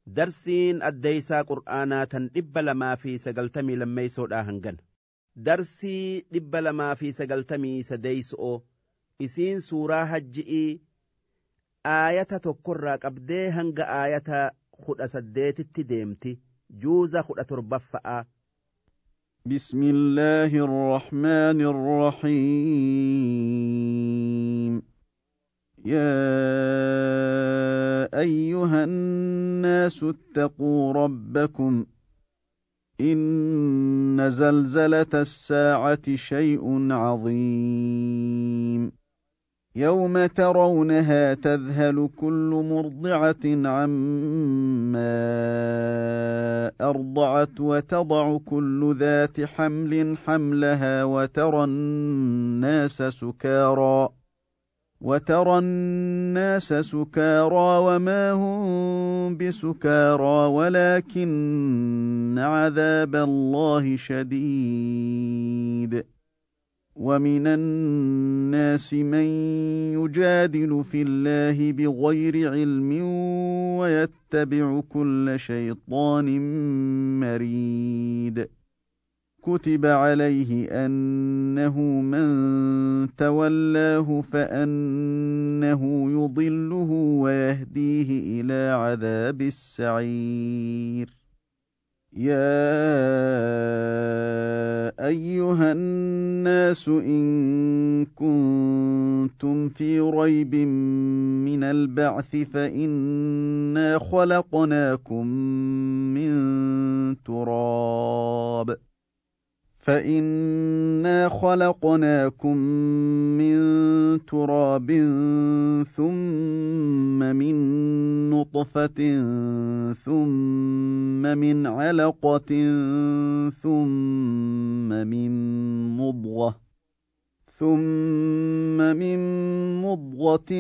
Darsiin addeysaa qur'aanaa tan 290 lammeeysoodhaa hangan. Darsii 293 isiin suuraa hajji'ii aayata 1 qabdee hanga aayata 18tti deemti. Juuza 17. بسم الله الرحمن الرحيم. يا أيها الناس اتقوا ربكم إن زلزلة الساعة شيء عظيم يوم ترونها تذهل كل مرضعة عما أرضعت وتضع كل ذات حمل حملها وترى الناس سكارى وما هم بسكارى ولكن عذاب الله شديد. ومن الناس من يجادل في الله بغير علم ويتبع كل شيطان مريد. كتب عليه أنه من تولاه فأنه يضله ويهديه إلى عذاب السعير. يا أيها الناس إن كنتم في ريب من البعث فإنا خلقناكم من تراب ثم من نطفة ثم من علقة ثم من مضغة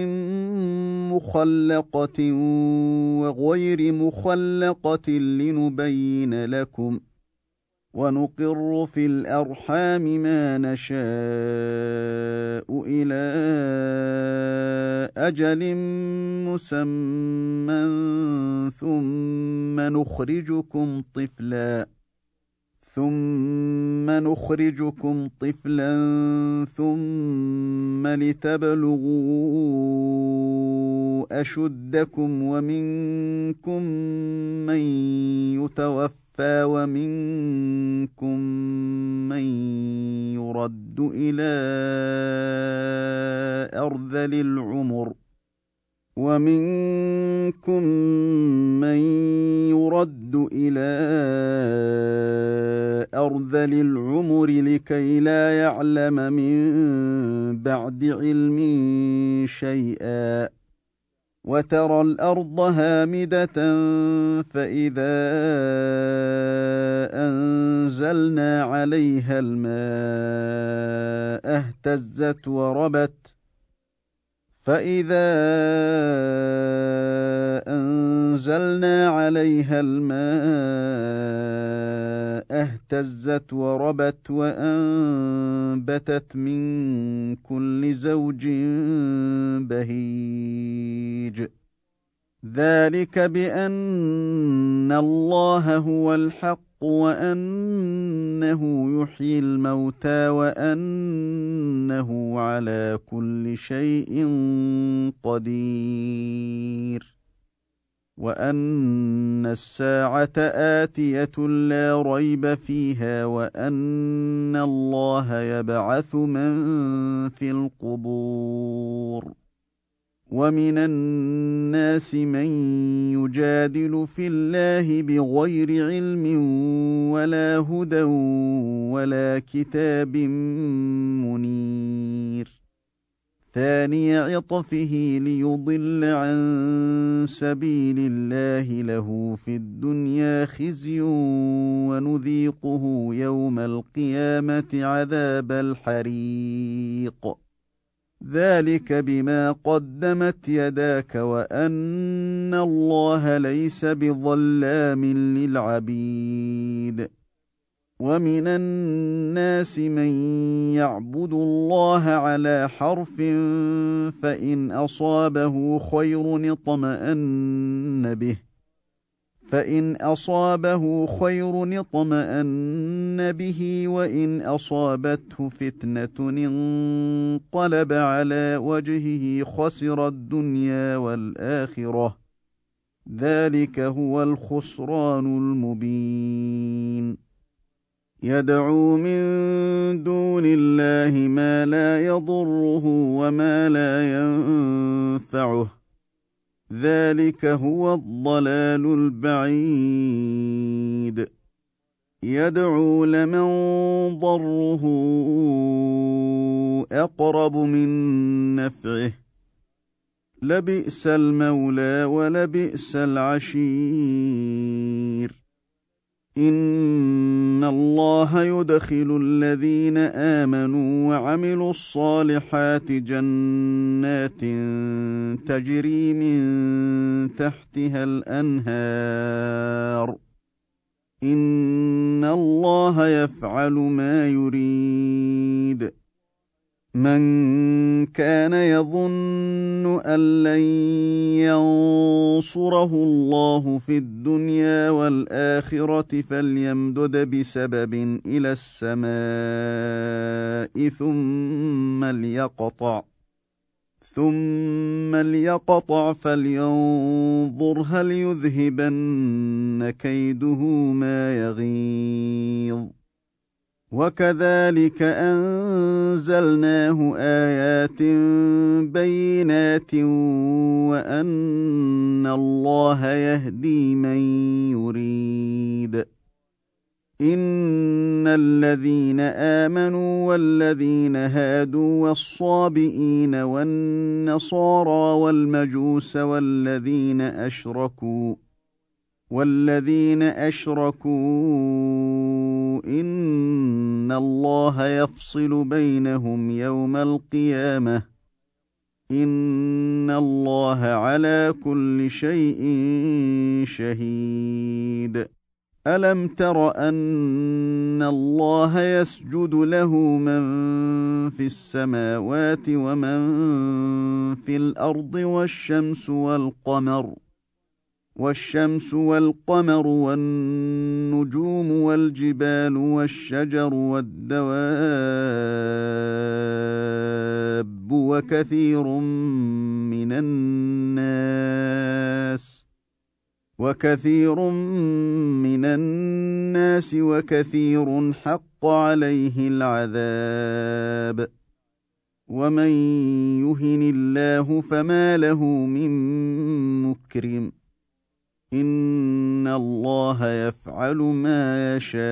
مخلقة وغير مخلقة لنبين لكم. ونقر في الأرحام ما نشاء إلى أجل مسمى ثم نخرجكم طفلا ثم لتبلغوا أشدكم ومنكم من يتوفى ومنكم من يرد إلى أرذل العمر لكي لا يعلم من بعد علم شيئا. وترى الأرض هامدة فإذا أنزلنا عليها الماء اهتزت وربت وأنبتت من كل زوج بهيج. ذلك بأن الله هو الحق وأنه يحيي الموتى وأنه على كل شيء قدير. وأن الساعة آتية لا ريب فيها وأن الله يبعث من في القبور. ومن الناس من يجادل في الله بغير علم ولا هدى ولا كتاب منير. ثاني عطفه ليضل عن سبيل الله له في الدنيا خزي ونذيقه يوم القيامة عذاب الحريق. ذلك بما قدمت يداك وأن الله ليس بظلام للعبيد. ومن الناس من يعبد الله على حرف فإن أصابه خير اطمأن به فإن أصابه خير اطمأن به وإن أصابته فتنة انقلب على وجهه خسر الدنيا والآخرة ذلك هو الخسران المبين يدعو من دون الله ما لا يضره وما لا ينفعه ذلك هو الضلال البعيد يدعو لمن ضره أقرب من نفعه لبئس المولى ولبئس العشير إن الله يدخل الذين آمنوا وعملوا الصالحات جنات تجري من تحتها الأنهار إن الله يفعل ما يريد من كان يظن أن لن ينصره الله في الدنيا والآخرة فليمدد بسبب إلى السماء ثم ليقطع فلينظر هل يذهبن كيده ما يغيظ وكذلك أنزلناه آيات بينات وأن الله يهدي من يريد إن الذين آمنوا والذين هادوا والصابئين والنصارى والمجوس والذين أشركوا إن الله يفصل بينهم يوم القيامة إن الله على كل شيء شهيد ألم تر أن الله يسجد له من في السماوات ومن في الأرض والشمس والقمر والنجوم والجبال والشجر والدواب وكثير من الناس وكثير حق عليه العذاب ومن يهن الله فما له من مكرم إن الله يفعل ما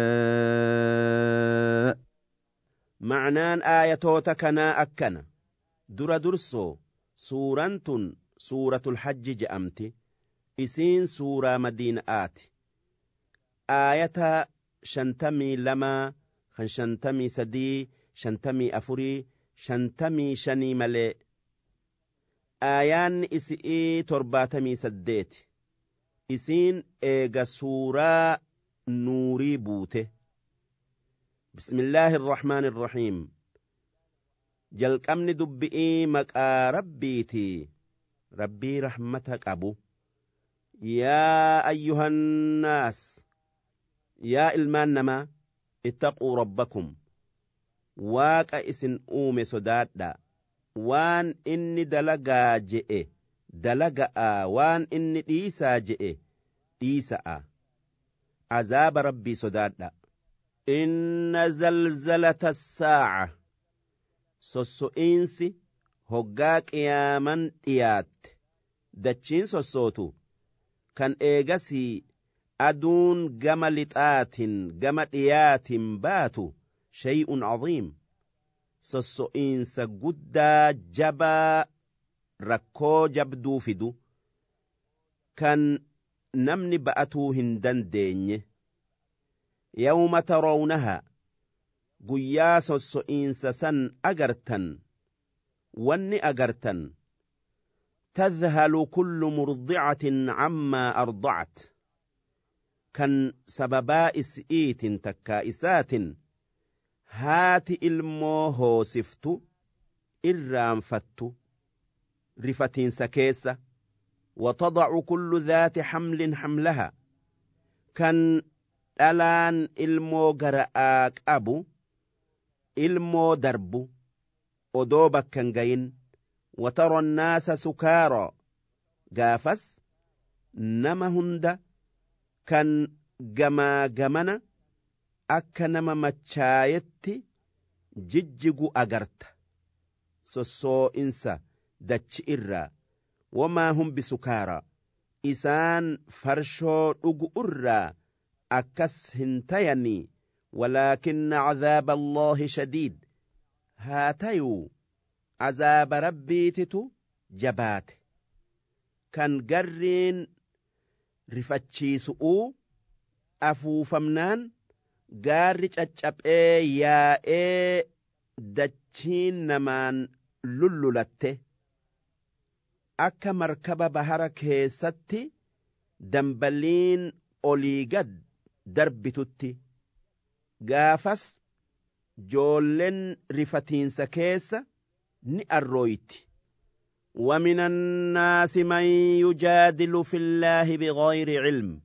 يشاء معنaan aayatoota kanaa akkana dura dursoo suurantun suuratul hajji je'amti isiin suuraa madiina'aati aayata 52 53 54 55 malee aayaanni isi'ii 78 isiin eega suuraa nuurii buute bismillaahi irrahmaani irrahiim jalqabni dubbi'ii maqaa rabbiitii rabbii rahmata qabu yaa ayyuhannaas yaa ilmaan namaa ittaquu rabbakum waaqa isin uume sodaadha waan inni dalagaa je'e dalaga'a waan inni dhiisaa je'e dhiisa'a azaaba rabbii sodaadha inna zalzalata saa'a sosso'iinsi hoggaa qiyaaman dhiyaatte dachiin sossootu kan eegasii aduun gama lixaatin gama dhiyaatin baatu shay'un caziim sosso'iinsa guddaa jabaa rakkoo jabduu fidu kan namni ba'atuu hin dandeenye yawma tarawnaha guyyaa sosso'iinsa san agartan wanni agartan tadhalu kullu murdicatin cammaa ardacat kan sababaa is'iitin takkaa isaatin haati ilmoo hoosiftu irraanfattu rifatiinsa keessa وتضع كل ذات حمل حملها kan dhalaan ilmoo gara'aa qabu ilmoo darbu odoo bakkan gayin watara annaasa sukaaraa gaafas nama hunda kan gamaa gamana akka nama machaayetti jijjigu agarta sossoo'insa dachi irraa wamaa hum bisukaaraa isaan farshoo dhugu irraa akkas hin tayanii walaakinna cazaaba allaahi shadiid haa tayuu azaaba rabbiititu jabaate kan garriin rifachiisu'uu afuufamnaan gaarri caccaphee yaa'ee dachiin namaan lullulatte akka markaba bahara keessatti dambaliin olii gad darbitutti gaafas joollen rifatiinsa keessa ni arrooyti ومن الناس من يجادل في الله بغير علم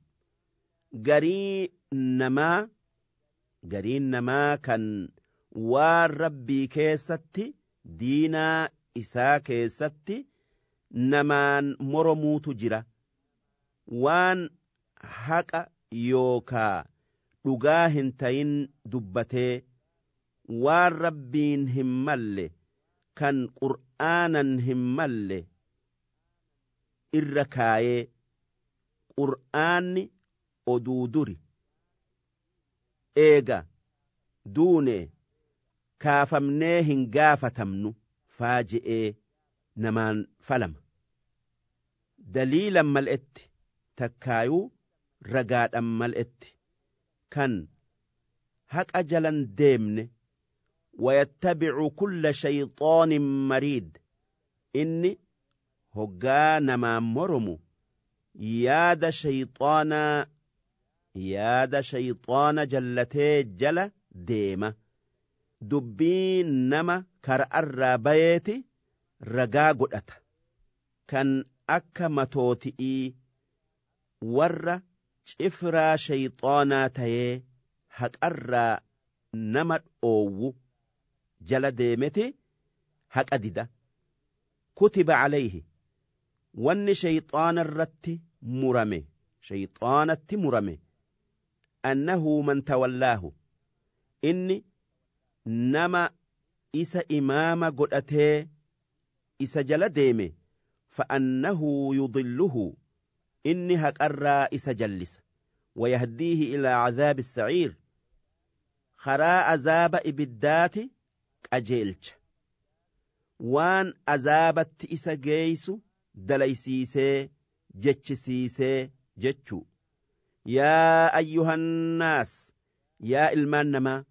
قرين نما كان والربي كيستي دينا إسا كيستي نمان مرمو تجرى وان حق يوكا لغاهن تين دبته والربين همال كان قرآنا همال الركاية قرآن أدودري إيغا دوني كافمنيهن غافتمنو فاجئي نمان فلم دليلا ملئت تكايو رقاد ملئت كان هك أجلا ديمن ويتبع كل شيطان مريد إني هقا نما مرمو ياد شيطان جلتي جل ديمة دبين نما كرأر بيتي رقا قدأت كان أكا متوتئي ور شفرا شيطانا تيه هكأر نمت أوو جل ديمتي هك أددا كتب عليه وان شيطان الرت مرمي شيطانة مرمي أنه من تولاه إني نما إسا إمام قدأته إسا جل ديمي فأنه يضله إني هكأر إسا جلس ويهديه إلى عذاب السعير خراء عذاب إبدات أجيلش وان عذابت إسا جيسو دليسيسي جتشسيسي جتشو يا أيها الناس يا المانما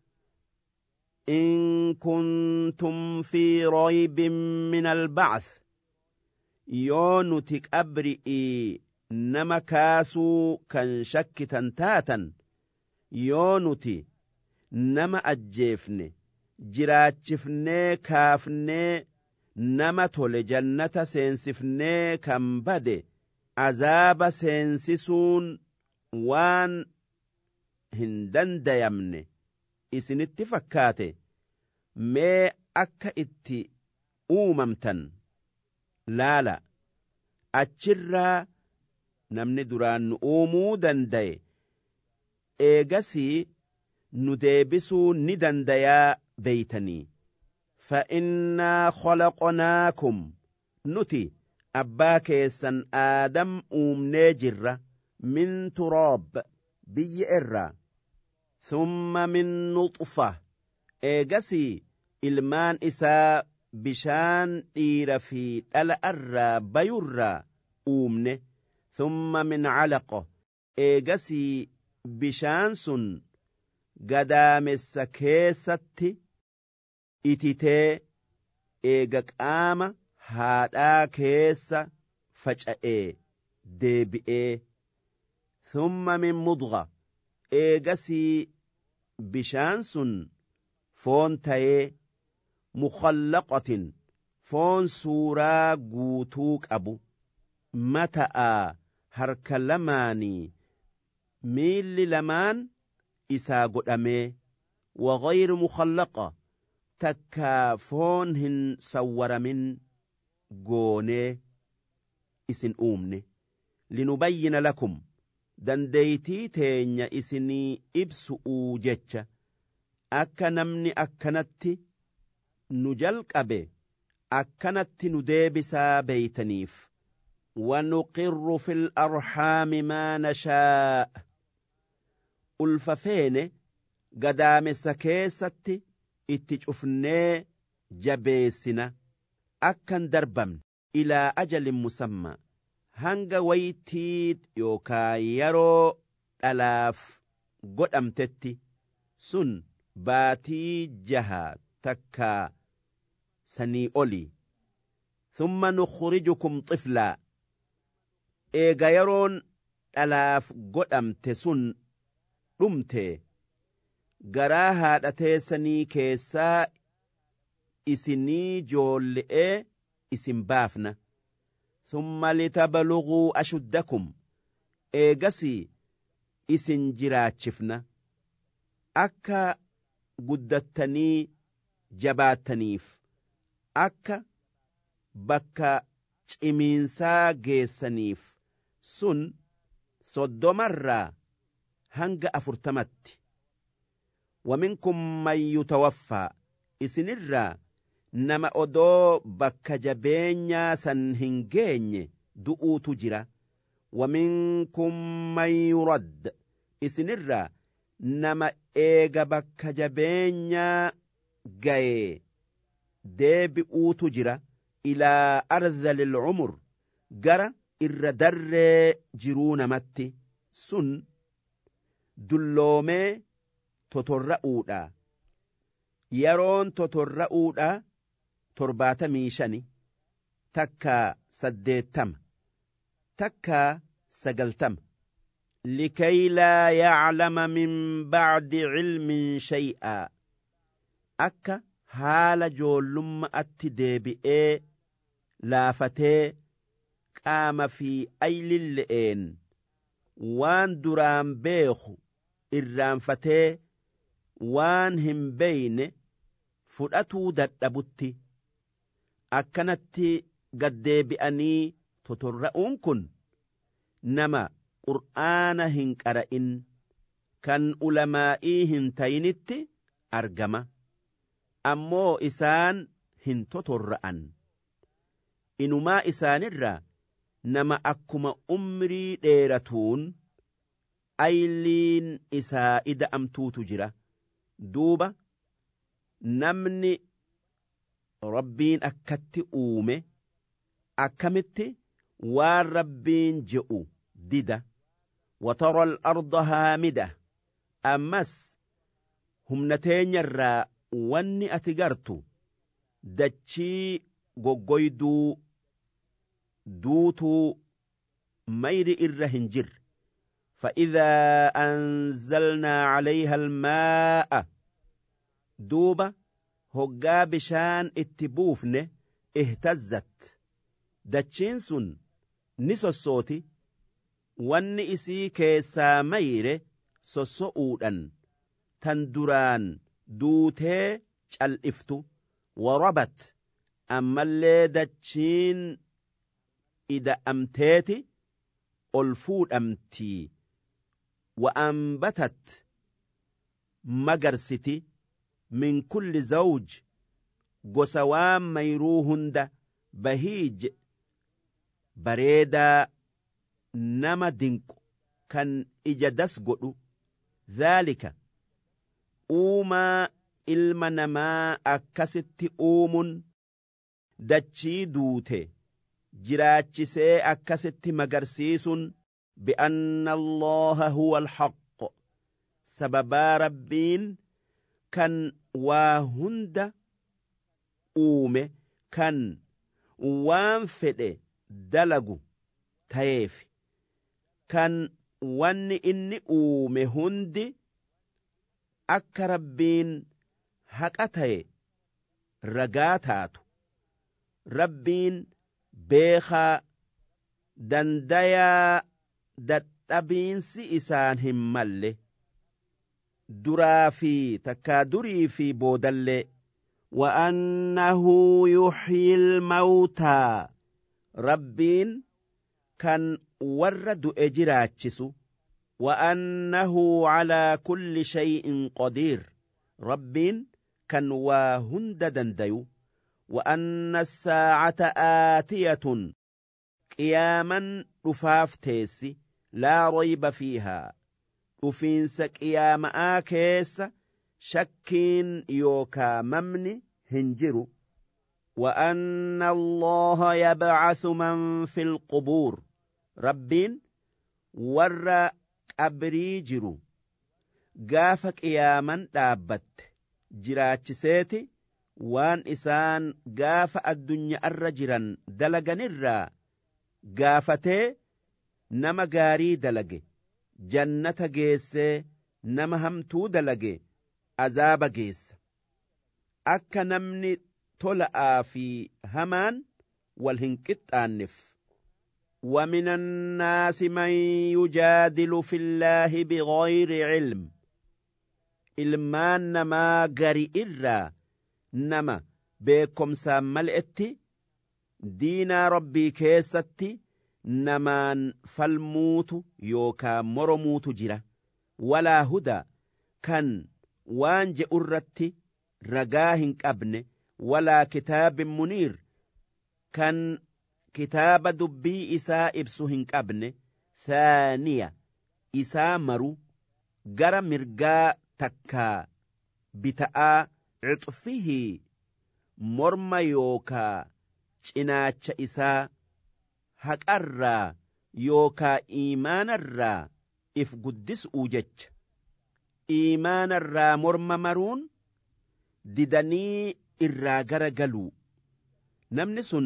إن كنتم في ريب من البعث يونتك أبرئي نما كاسو كان شك تنتاتا يونتي نما أجيفني جراتشفني كافني نما تولي جنة سينسفني كم بدي عذاب سينسسون وان هندن ديمني إسن اتفكاتي مي أكا اتي أوممتن لا أتشرا نمني دران أومو دندي إيغسي نديبسو ندنديا بيتني فإنا خلقناكم نتي أباكيسا آدم نجر من تراب بيئر ثم من نطفة إيغسي إلمان إسا بشان إير في الأر بير أومن ثم من علقة إيغسي بشان سن قدامس كيستي إتتي إيغك آما هادا كيس فجأة ديبئة ثم من مضغة إيغسي بشانس فون تاي مخلقة فون سورا قوتوك أبو متى هركلماني miilli lamaan isaa godhamee وغير مخلقة takkaa foon hin sawwaramin goonee isin uumne linubayyina lakum dandeeytii teenya isinii ibsu'uu jecha akka namni akkanatti nu jalqabe akkanatti nu deebisaa beeytaniif ونقر في الأرحام ما نشاء ulfafeene gadaamessa keessatti itti cufnee jabeessina akkan darbamne ilaa ajalin musammaa hanga waytii yookaa yeroo dhalaaf godhamtetti sun baatii 6 takkaa sanii oli ثم نخرجكم طفلا eega yeroon dhalaaf godhamte sun dhumte garaa haadha teessanii keessaa isinii joolle'ee isin baafna thumma litabaluguu ashuddakum eegasii isin jiraachifna akka guddattanii jabaattaniif akka bakka cimiinsaa geessaniif sun 30 hanga 40tti ومنكم من يتوفى isinirraa nama odoo bakka jabeenyaa san hin geenye du'uutu jira ومنكم من يرد isinirraa nama eega bakka jabeenyaa gaye deebi'uutu jira ilaa arzali العمر gara irra darree jiruu namatti sun dulloomee totorra'uudha yeroon totorra'uudha 75 takkaa 80 takkaa 90 لكي لا يعلم من بعد علم شيئا akka haala joollummaatti deebi'ee laafatee qaama fi aylille'een waan duraan beeku irraanfatee waan hin beeyne fudhatuu dadhabutti akkanatti gaddeebi'anii totorra'uun kun nama qur'aana hin qara'in kan ulamaa'ii hin tayinitti argama ammoo isaan hin totorra'an inumaa isaanirraa nama akkuma umrii dheeratuun ayliin isaa ida'amtuutu jira duuba namni rabbiin akkatti uume akkamitti waan rabbiin je'u dida وترى الأرض هامدة أمس هم نتين الرا واني أتقرتو دتشي غوغويدو دوتو مير إرهنجر فإذا أنزلنا عليها الماء دوبة هقا بشان اتبوفن اهتزت دتشينسون نسو الصوتي wanni isii keessaa mayre sosso'uudhan tan duraan duutee cal'iftu warabat ammallee dachiin ida'amteeti ol fuudhamtii wa'ambatat magarsiti min kulli zawj gosa waan mayruu hunda bahiij bareedaa nama dinqu kan ija das godhu dhaalika uumaa ilma namaa akkasitti uumun dachii duute jiraachisee akkasitti magarsiisun bi'anna allaha huwa alhaq sababaa rabbiin kan waa hunda uume kan waan fedhe dalagu tayeef kan wanni inni uume hundi akka rabbiin haqa taye ragaa taatu rabbiin beekaa dandayaa dhabiinsi isaan hin malle duraa fi takkaa durii fi boodallee وأنه يحيي الموتى ربين كان ورد إجراتشسو وأنه على كل شيء قدير ربين كان واهند دنديو وأن الساعة آتية قياما رفاف تيسي لا ريب فيها رفينس قيام آكيس شكين يوكا ممني هنجرو وأن الله يبعث من في القبور ربين ور أبريجرو قافك قياما دابت جراتشسيتي وان إسان قاف الدنيا الرجرا دلقن الرا قافتي نما قاري دلقي جنة جيسي نما همتو دلقي azaaba geessa akka namni tola'aa fi hamaan wal hin qixxaanneef ومن الناس من يجادل في الله بغير علم ilmaan namaa gari irraa nama beekomsaan mal'etti diinaa rabbii keessatti namaan falmuutu yookaa moromuutu jira walaa hudaa kan waan je'urratti ragaa hin qabne walaa kitaabin muniir kan kitaaba dubbii isaa ibsu hin qabne thaaniya isaa maru gara mirgaa takkaa bita'aa cixfihi morma yookaa cinaacha isaa haqarraa yookaa iimaanarraa if guddis'uu jecha iimaanarraa morma maruun didanii irraa gara galuu namni sun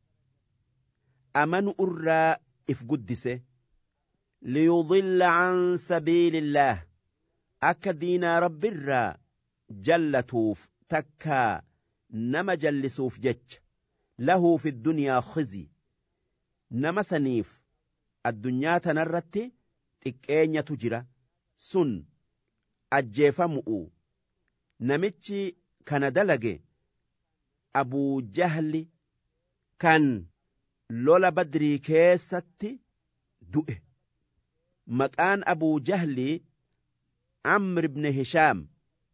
amanu irraa if guddise liyudilla an sabiilillaah akka diinaa rabbirraa jallatuuf takkaa nama jallisuuf jecha lahu fi dunyaa khizi nama saniif addunyaa tanarratti xiqqeenyatu jira sun ajjeefamu'u namichi kana dalage abuu jahli kan lola badrii keessatti du'e maqaan abuu jahli عمرو بن هشام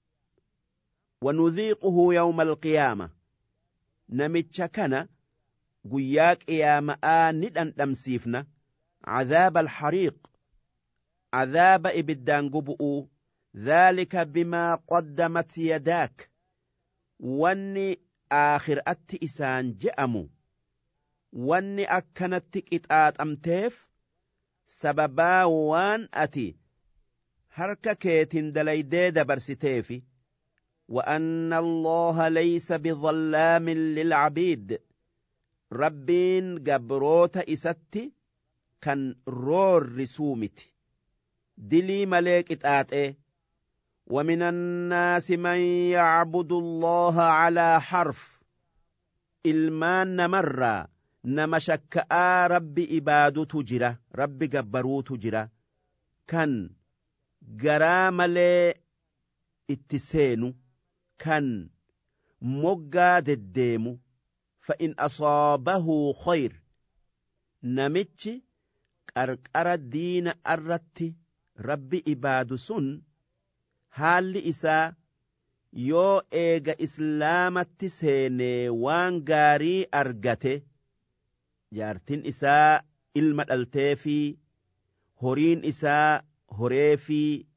ونذيقه يوم القيامة نمتش كان قياك إياماء ندن دمسيفنا عذاب الحريق عذاب إبدان قبؤ ذلك بما قدمت يداك واني آخر إسان جأمو واني أكنتك إتآت أمتيف سببا وان أتي harka keetin dalaydee dabarsiteefi وأن الله ليس بظلام للعبيد ربين قبروت إستي كان رور رسومت دلي ملك إتآت ومن الناس من يعبد الله على حرف إلمان مرة نمشكآ رب إبادو تجرى رب قبرو تجرى كان garaa malee itti seenu kan moggaa deddeemu fa'in asaabahu khayr namichi qarqara diina irratti rabbi ibaadu sun haalli isaa yoo eega islaamatti seenee waan gaarii argate jaartin isaa ilma dhaltee fi horiin isaa horee fi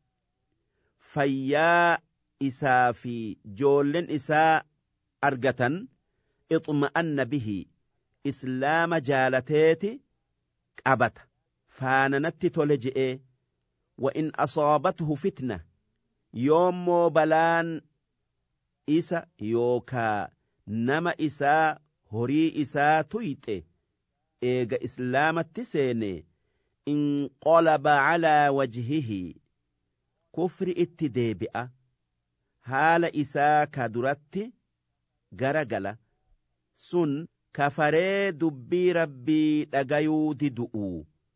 fayyaa isaa fi joollen isaa argatan ixma'anna bihi islaama jaalateeti qabata faananatti tole je'ee wa in asaabathu fitna yoommoo balaan isa yookaa nama isaa horii isaa tuyxe eega islaamatti seenee انقلب على وجهه كفر اتدابئة حال إساك درت غرغل سن كفري دبي ربي لغيو ددؤو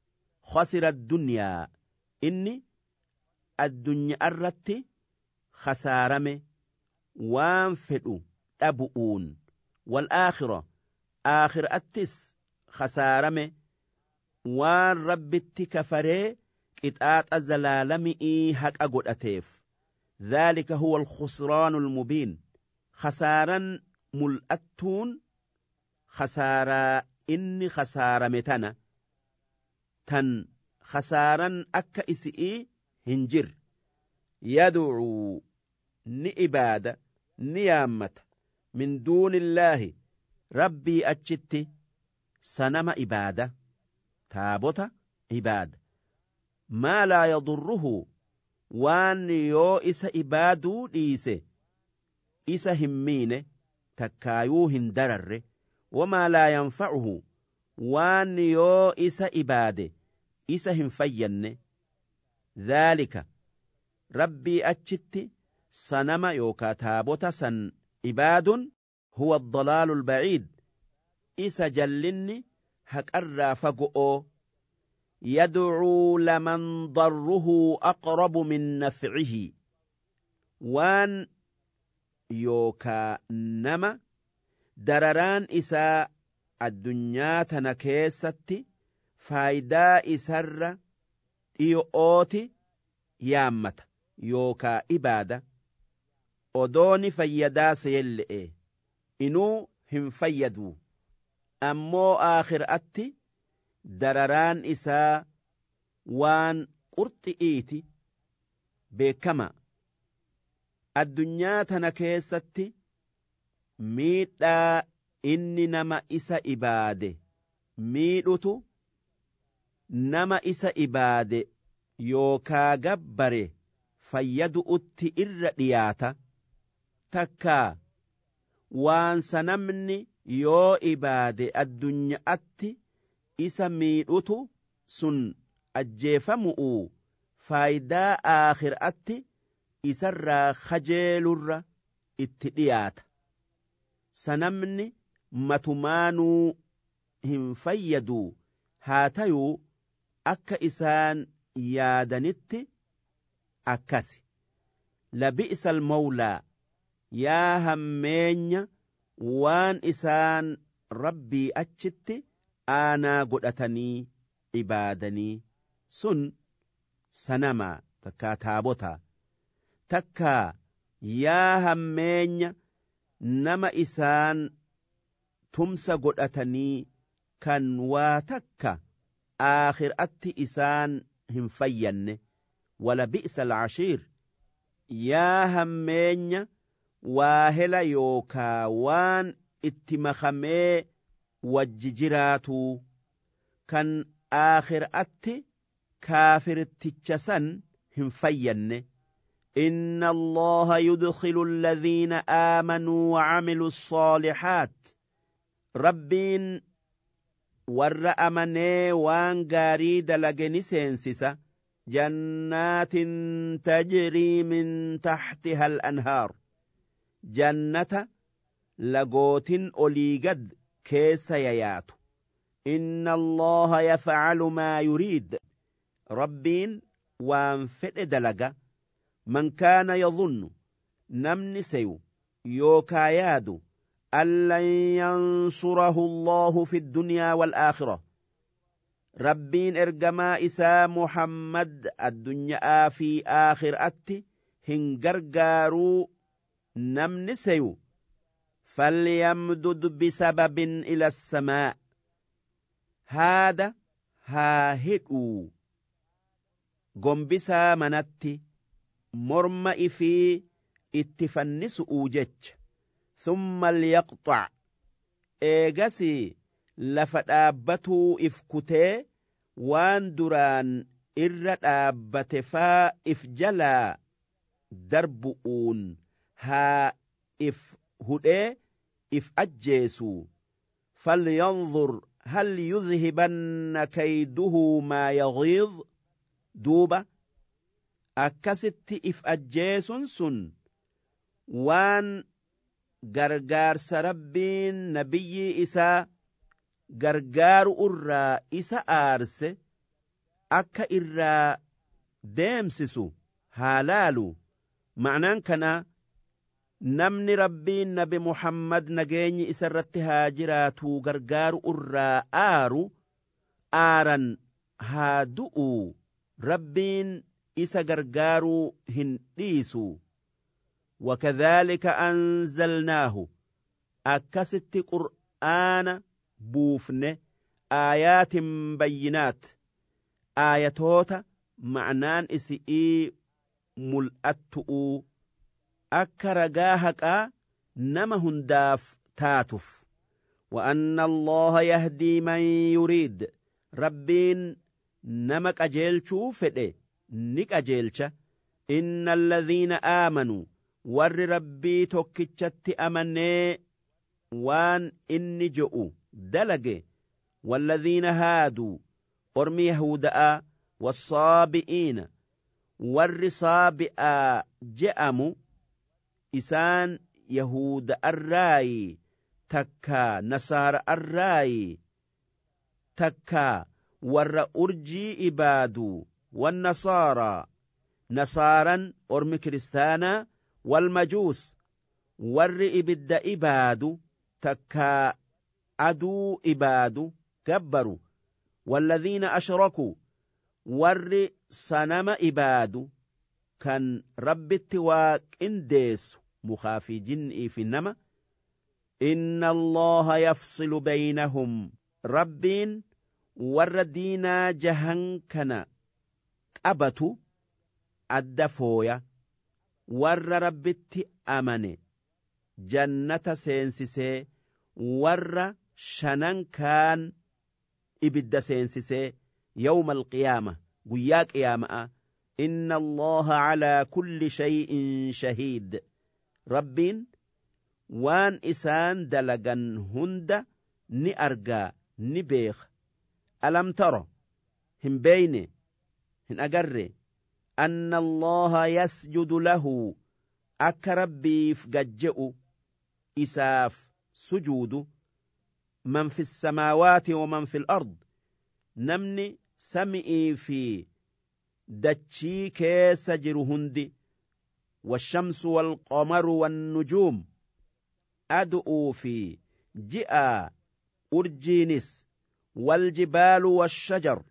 خسر الدنيا إني الدنيا الرت خسارمه وانفدوا أبؤون والآخرة آخر أتس خسارمه وان ربت كفري كتات الزلالمئي هك أقول أتيف ذلك هو الخسران المبين خسارا ملأتون خسارا إني خسارمتنا تن خسارا أكا إسئي هنجر يدعو نئبادة نيامة من دون الله ربي أجت سنم إبادة تابوت إبادة ما لا يضره وان يو إس إبادو ديسه إس همين تكايو هندرر وما لا ينفعه وان يو إس إباده إس همفين ذلك ربي أجت سنم يوكا تابوت سن إباد هو الضلال البعيد إس جلني هك الرافقو يدعو لمن ضره أقرب من نفعه وان يوكا نما درران إساء الدنيا تنكيستي فايدا إسر إيوتي يامت يوكا إبادة أدوني فيدا سيلئي إنو هم فيدو أمو آخر أتي درران إساء وان قرطئيتي بكما الدنيا تنكيستي ميدا إني نما إسا إبادة ميدوتو نما إسا إبادة يوكا جبري فيدو أتي إرّياتا تكا وان سنمني يو إبادة الدنيا أتي إسا ميدوتو سن أجيفمؤو فايدا آخر أتي إسر خجيلر اتديات سنمني متمانو هم فيدو هاتيو أكا إسان يادنت أكسي لبئس المولى يا همين وان إسان ربي أجت أنا قدتني عبادني سن سنما تكا تابوتا تكا يا همين نما إسان تمس قدتني كان واتكا آخر أتي إسان هم فين ولا بئس العشير يا همين واهلا يوكا وان اتمخمي وججراتو كان آخر أتي كافر التجسن هم فين إن الله يدخل الذين آمنوا وعملوا الصالحات ربين ور أمني وان غاري دلغني سينسسا جنات تجري من تحتها الأنهار جنة لغوت أوليقد كيس ييات إن الله يفعل ما يريد ربين وانفئ دلغ من كان يظن نمن سيو يوكاياد ألن ينصره الله في الدنيا والآخرة ربين إرجما إسا محمد الدنيا في آخر أتي هنجرجارو نمن سيو فليمدد بسبب إلى السماء هذا هاهدو قنبسا منتي مرمئ في اتفنس أوجج ثم ليقطع إيغسي لفتابتو إفكتي وان دران إرتابتفا إفجلا دربؤون ها إف هدي إف أجيسو فلينظر هل يذهبن كيده ما يغيظ دوبة أكست إف أجيسون سن وان gargaarsa rabbiin nabiyyi isaa gargaaru irraa isa aarse akka irraa deemsisu haa laalu. Ma'naan kana namni rabbiin nabi Muhammad nageenyi isa irratti haa jiraatu gargaaru irraa aaran haa du'u. Rabbiin isa gargaaruu hin dhiisu. Wakadhaalika anzalnaahu, akkasitti qur'aana buufne aayaatin bayyinaat, aayatoota ma'naan isi'ii mul'attu'uu akka ragaa haqaa nama hundaaf taatuf. وأن الله يهدي من يريد، ربين نما قجيلشو فدي نك أجيلشا. إن الذين آمنوا ور ربي توكيتشت أمني وان إني جؤوا دلقي، والذين هادوا أرمي يهوداء، والصابئين ور صابئا جأموا إسان يهود الراي takka nasaara arraayi takka warra urjii ibaadu wannasaara nasaaran ormi kiristaanaa walmajuus warri ibidda ibaadu takka aduu ibaadu gabbaru walladhiina ashrakuu warri sanama ibaadu kan rabbitti waaqindeessu mukaa fi jinnii fi nama. إن الله يفصل بينهم، ربين ور دينا جهنكنا قبتو الدفويا ور ربت أمن جنة سينسسي ور شنن كان إبد سينسسي يوم القيامة قياك قيامة. إن الله على كل شيء شهيد، ربين waan isaan dalagan hunda ni argaa ni beeka. Alam taro, hin beeyne hin agarre anna allaha yasjudu lahu, akka rabbiif gajje'u isaaf sujuudu man fi samaawaati wa man fi al-ard, namni sami'ii fi dachii keessa jiru hundi, washamsu walqamaru wannujuum, أدؤوا في جئا أرجينس والجبال والشجر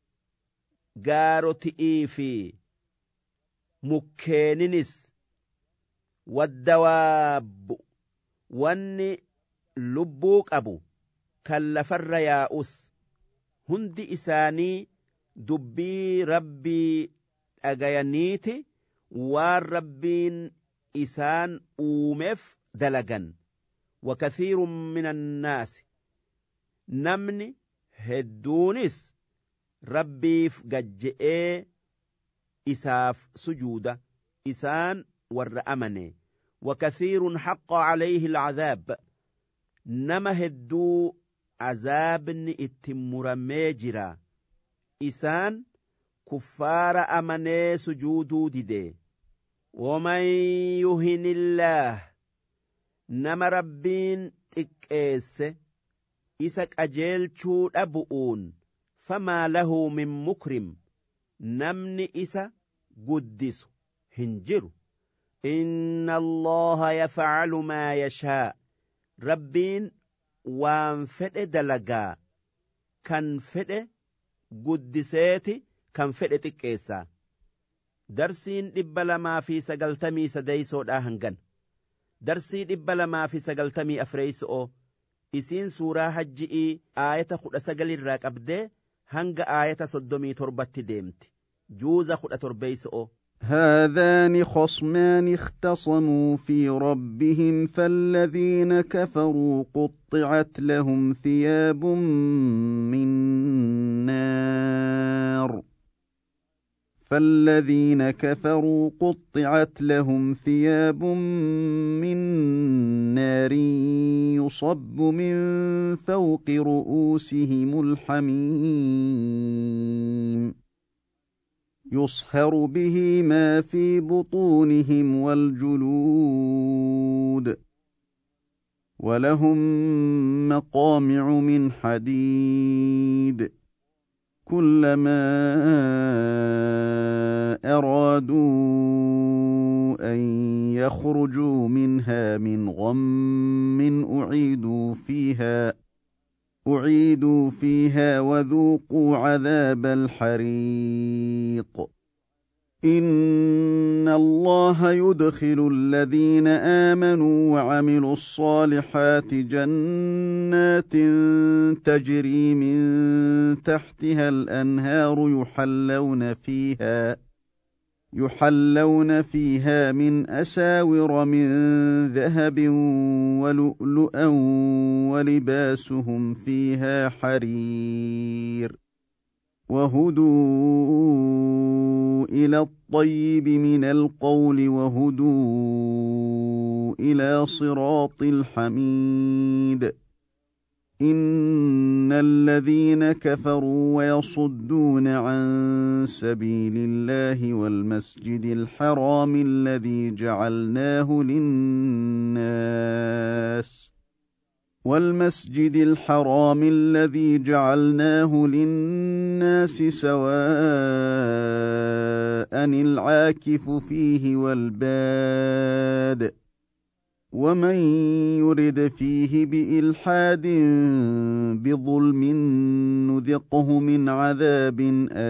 قارتئي في مكيننس والدواب واني لبوك أبو كالفر ياؤس هند إساني دبي ربي أغيانيتي والربين إسان أومف دلقا. وكثير من الناس نمني هدونس ربيف قجئي إساف سجودة إسان ور أمني. وكثير حق عليه العذاب، نما هدو عذاب اتمر ميجرا إسان كفار أمني سجودو ديدي. ومن يهن الله، nama rabbiin xiqqeesse isa qajeelchuu dhabu'uun famaa lahu min mukrim, namni isa guddisu hin jiru. inna allaha yaf'alu maa yashaa, rabbiin waan fedhe dalagaa, kan fedhe guddiseeti kan fedhe xiqqeessaa. Darsiin 293 hangan. Darsii 294 isiin suuraa hajji'ii aayata 19 irraa qabdee hanga aayata 37 deemti. Juuza 17. هذان خصمان اختصموا في ربهم فالذين كفروا قطعت لهم ثياب من نار فالذين كفروا قطعت لهم ثياب من نار يصب من فوق رؤوسهم الحميم يصهر به ما في بطونهم والجلود ولهم مقامع من حديد كلما أرادوا أن يخرجوا منها من غم أعيدوا فيها وذوقوا عذاب الحريق إن الله يدخل الذين آمنوا وعملوا الصالحات جنات تجري من تحتها الأنهار يحلون فيها من أساور من ذهب ولؤلؤا ولباسهم فيها حرير وهدوا إلى الطيب من القول وهدوا إلى صراط الحميد إن الذين كفروا ويصدون عن سبيل الله والمسجد الحرام الذي جعلناه للناس سواء العاكف فيه والباد ومن يرد فيه بإلحاد بظلم نذقه من عذاب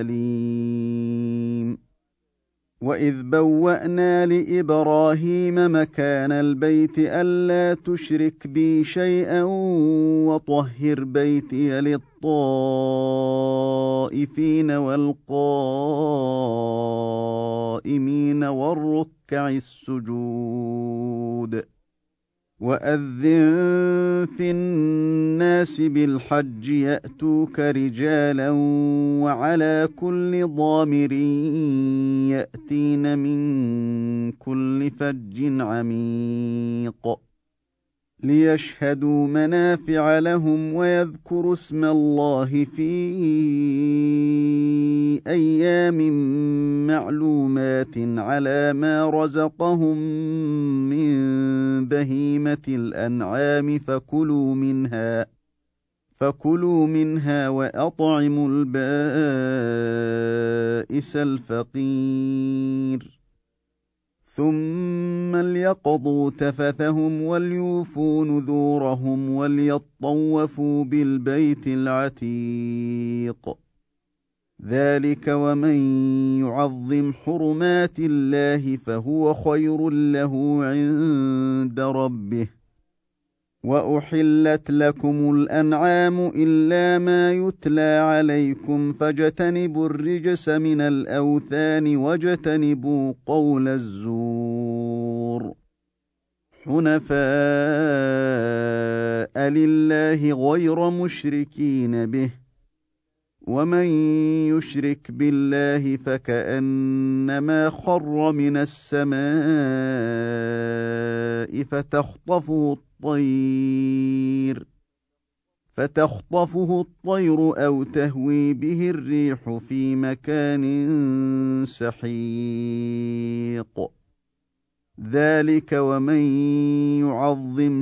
أليم وإذ بوأنا لإبراهيم مكان البيت ألا تشرك بي شيئا وطهر بيتي للطائفين والقائمين والركع السجود وأذن في الناس بالحج يأتوك رجالا وعلى كل ضامر يأتين من كل فج عميق ليشهدوا منافع لهم ويذكروا اسم الله في أيام معلومات على ما رزقهم من بهيمة الأنعام فكلوا منها وأطعموا البائس الفقير ثم ليقضوا تفثهم وليوفوا نذورهم وليطوفوا بالبيت العتيق ذلك ومن يعظم حرمات الله فهو خير له عند ربه وأحلت لكم الأنعام إلا ما يتلى عليكم فاجتنبوا الرجس من الأوثان واجتنبوا قول الزور حنفاء لله غير مشركين به ومن يشرك بالله فكأنما خر من السماء فتخطفه الطير أو تهوي به الريح في مكان سحيق ذلك ومن يعظم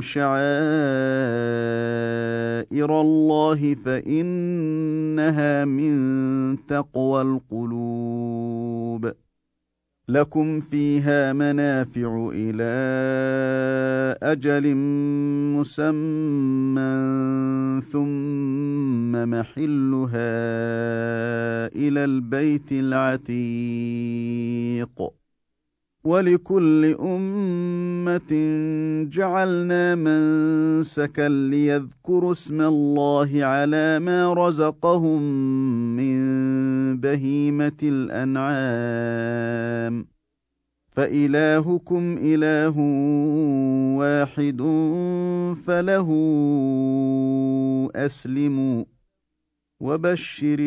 شعائر الله فإنها من تقوى القلوب لكم فيها منافع إلى أجل مسمى ثم محلها إلى البيت العتيق ولكل أمة جعلنا منسكا ليذكروا اسم الله على ما رزقهم من بهيمة الأنعام فإلهكم إله واحد فله أسلموا وبشر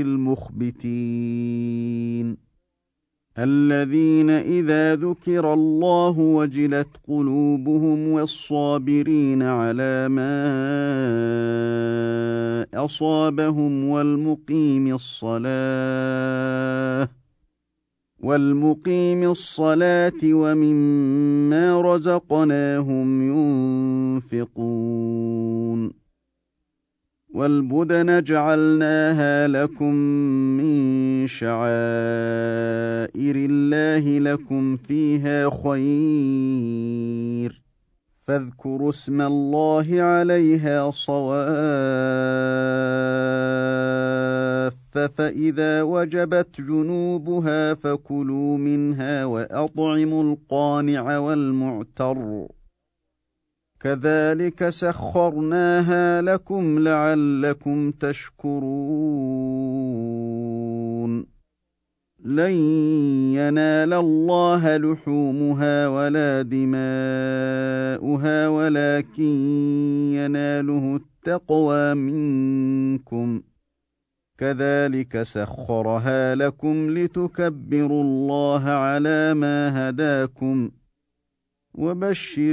المخبتين الذين إذا ذكر الله وجلت قلوبهم والصابرين على ما أصابهم والمقيم الصلاة ومما رزقناهم ينفقون والبدن جعلناها لكم من شعائر الله لكم فيها خير فاذكروا اسم الله عليها صواف فإذا وجبت جنوبها فكلوا منها وأطعموا القانع والمعتر كذلك سخرناها لكم لعلكم تشكرون لن ينال الله لحومها ولا دماؤها ولكن يناله التقوى منكم كذلك سخرها لكم لتكبروا الله على ما هداكم وبشر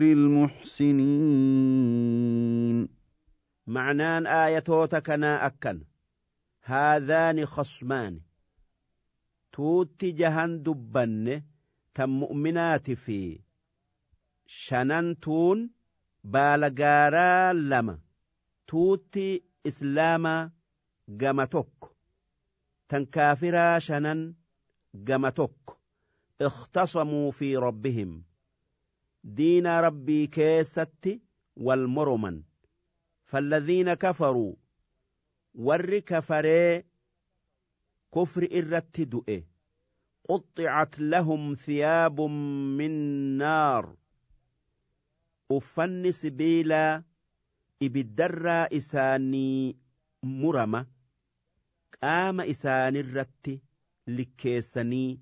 المحسنين. معنان آياتوتكنا أكن هذان خصمان توتي جهن دبن تم مؤمنات في شننتون بالغارا لما توتي إسلاما قمتك تنكافرا شنن قمتك اختصموا في ربهم دين ربي كيست والمرمن فالذين كفروا ور كفري كفر الرتدؤ قطعت لهم ثياب من نار أفن سبيلا إبدر إساني مرمى قام إسان الرت لكيسني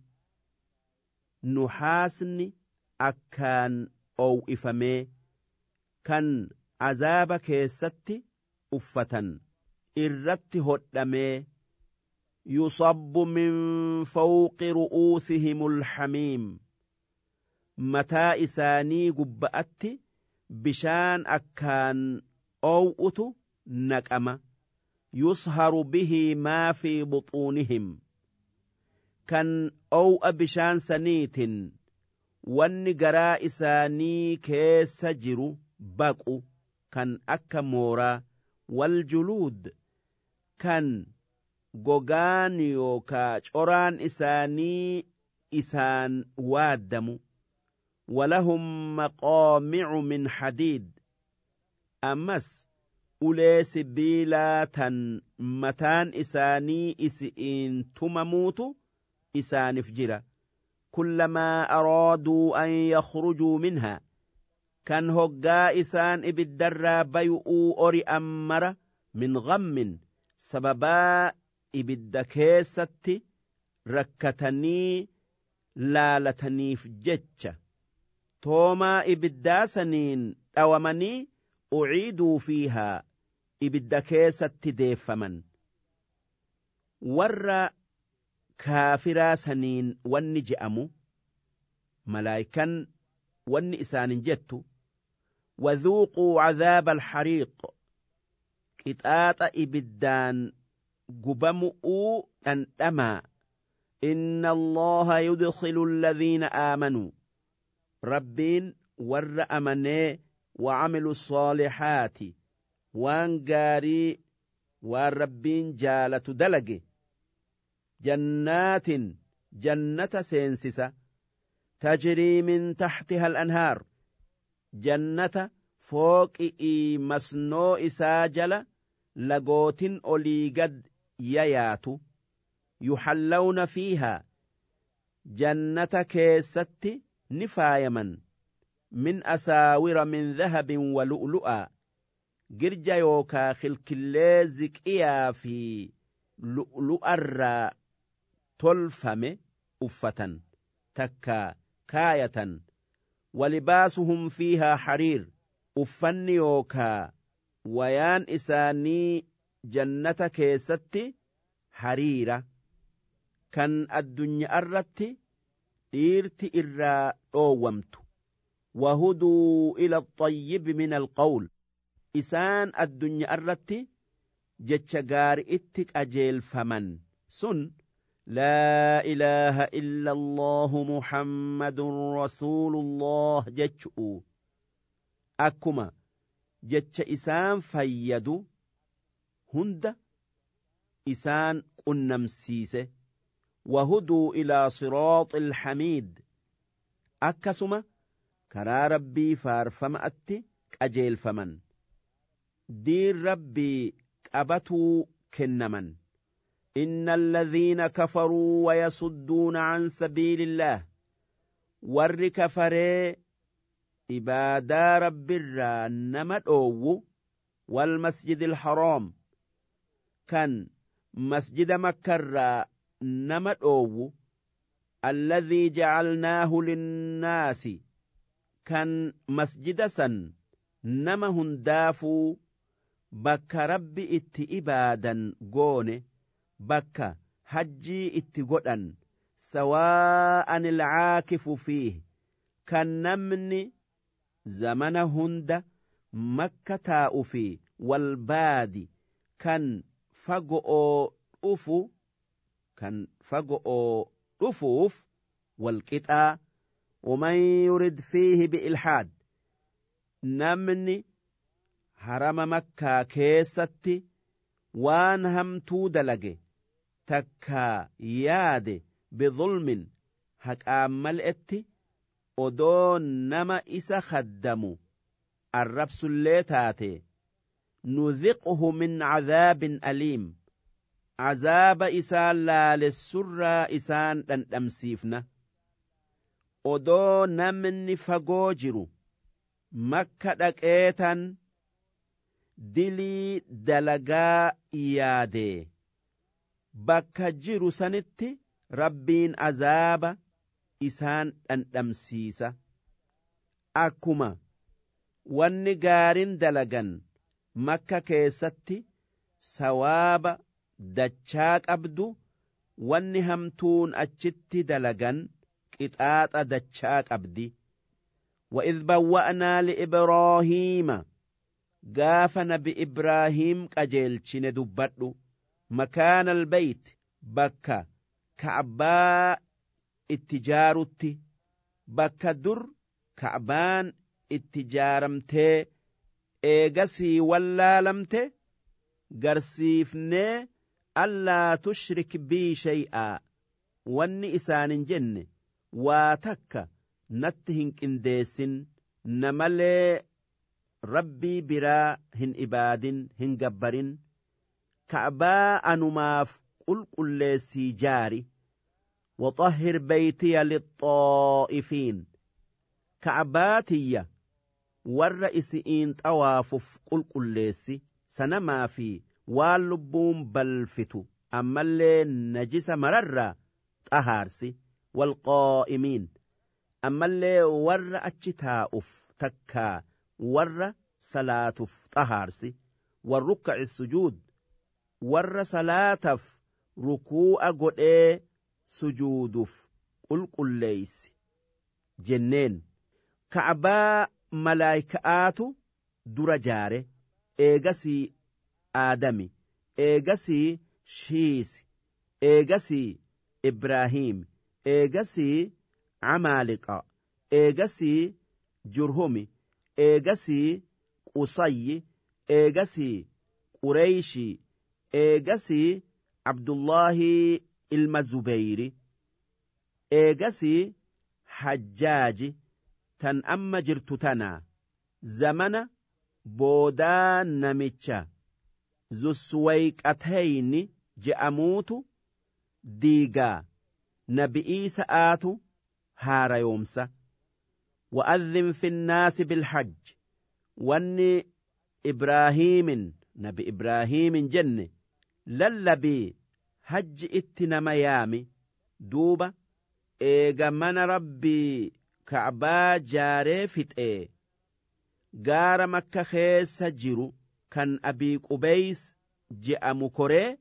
نحاسني أكان أو إفمي كان عذاب كيستي أفتن إرت هدمي يصب من فوق رؤوسهم الحميم متى إساني قبأت بشان أكان أو أتو نكأم يصهر به ما في بطونهم كان أو أبشان سنيت wanni garaa isaanii keessa jiru baqu kan akka mooraa waljuluud kan gogaan yookaa coraan isaanii isaan waaddamu walahum maqaamicu min hadiid ammas ulee sibiilaa tan mataan isaanii isiin tumamuutu isaanif jira كلما أرادوا أن يخرجوا منها كان هقا إسان إبدر بيؤوا أري أمر من غم سببا إبدكيست ركتني لالتني في جتش توما إبداسنين أومني أعيدوا فيها إبدكيست ديفمن ور كافرا سنين وني جأمو ملايكا وني إسان جتو وذوقوا عذاب الحريق كتات إبدان قبمؤوا أنتما إن الله يدخل الذين آمنوا ربين ور أمني وعملوا الصالحات وانقاري والربين جالة دلقي جنات جنة سينسسة تجري من تحتها الأنهار جنة فوق مسنو إساجل لقوت أوليقد يياتو يحلون فيها جنة كيست نفايما من أساور من ذهب ولؤلؤا جرجا يوكا خلكليزك إيا في لؤلؤ الرّا تلفم أفة تكا كاية ولباسهم فيها حرير أفن يوكا ويان إساني جنة كيست حريرة كان الدنيا الرّت إيرت إرّا أومت وهدوا إلى الطيب من القول إسان الدنيا الرّت جتشغار إتك أجيل فمن سن لا إله إلا الله محمد رسول الله جتشؤ أكما جتش إسان فيدو hunda isaan qunnamsiise wahuduu ilaa siraaxi ilhamiid akkasuma karaa rabbii faarfama'atti qajeelfaman diin rabbii qabatuu kennaman inna alladhiina kafaruu wayasudduuna can sabiilillaah warri kafaree ibaadaa rabbirraa nama dhoowwu والمسجد الحرام كان مسجد مكة نمت أو الذي جعلناه للناس كان مسجد سن نمهن دافو بك رب اتئبادا قون بك حجي اتقودا سواء العاكف فيه كان نمني زمن هند مكة تاؤفي والبادي كان فقو أفو كان فقو أفوف والكتا ومن يرد فيه بإلحاد نمني حرم مكة كيستي وان هم تودلق تكا ياد بظلم حق آمال اتي ودون نما إسا خدمو الربس اللي تاتي نذقه من عذاب أليم عذاب إسان لا للسر إسان لن أمسيفنا أدو نمن فقوجرو مكة دكيتا دلي دلقا إيادي بكا جيرو سنتي ربين عذاب إسان لن أمسيسا أكما wanni gaarin dalagan makka keessatti sawaaba dachaa qabdu wanni hamtuun achitti dalagan qixaaxa dachaa qabdi وإذ بوأنا لإبراهيم قاف نبي إبراهيم قجلشن دبردو مكان البيت بكا كعباء اتجارتي بكا در كعبان اتجارمتي ايغسي ولالمتي قرسيفني ألا تشرك بي شيئا واني إسان جن واتك نتهنك انديسن نملي ربي برا هن إباد هن قبرن كعبا أنماف قل سيجاري وطهر بيتي للطائفين كعباتي والرئيسين طوافف قل ليسي سنما في واللبوم بلفتو أما اللي نجس مرر طهارسي والقائمين أما اللي ور أجتاؤف تكا ور صلاتف طهارسي والركع السجود ور صلاتف ركوع قد سجودف قل ليسي جنين كعبا ملايكاتو درجاري ايغسي آدمي ايغسي شيس ايغسي إبراهيم ايغسي عمالقة ايغسي جرهمي ايغسي قصي ايغسي قريشي ايغسي عبد الله المزبيري ايغسي حجاجي تن أما جرتتنا زمن بودا نمتشا ذو السويقتين جأموت ديغا نبئي سآتو هار يومسا وأذن في الناس بالحج واني إبراهيم نبي إبراهيم جنة للبي حج اتنميامي دوبا إيغا من ربي كعبا جاري فتئ غار مكة خيس جيرو كان أبي قبيس جاء مكوري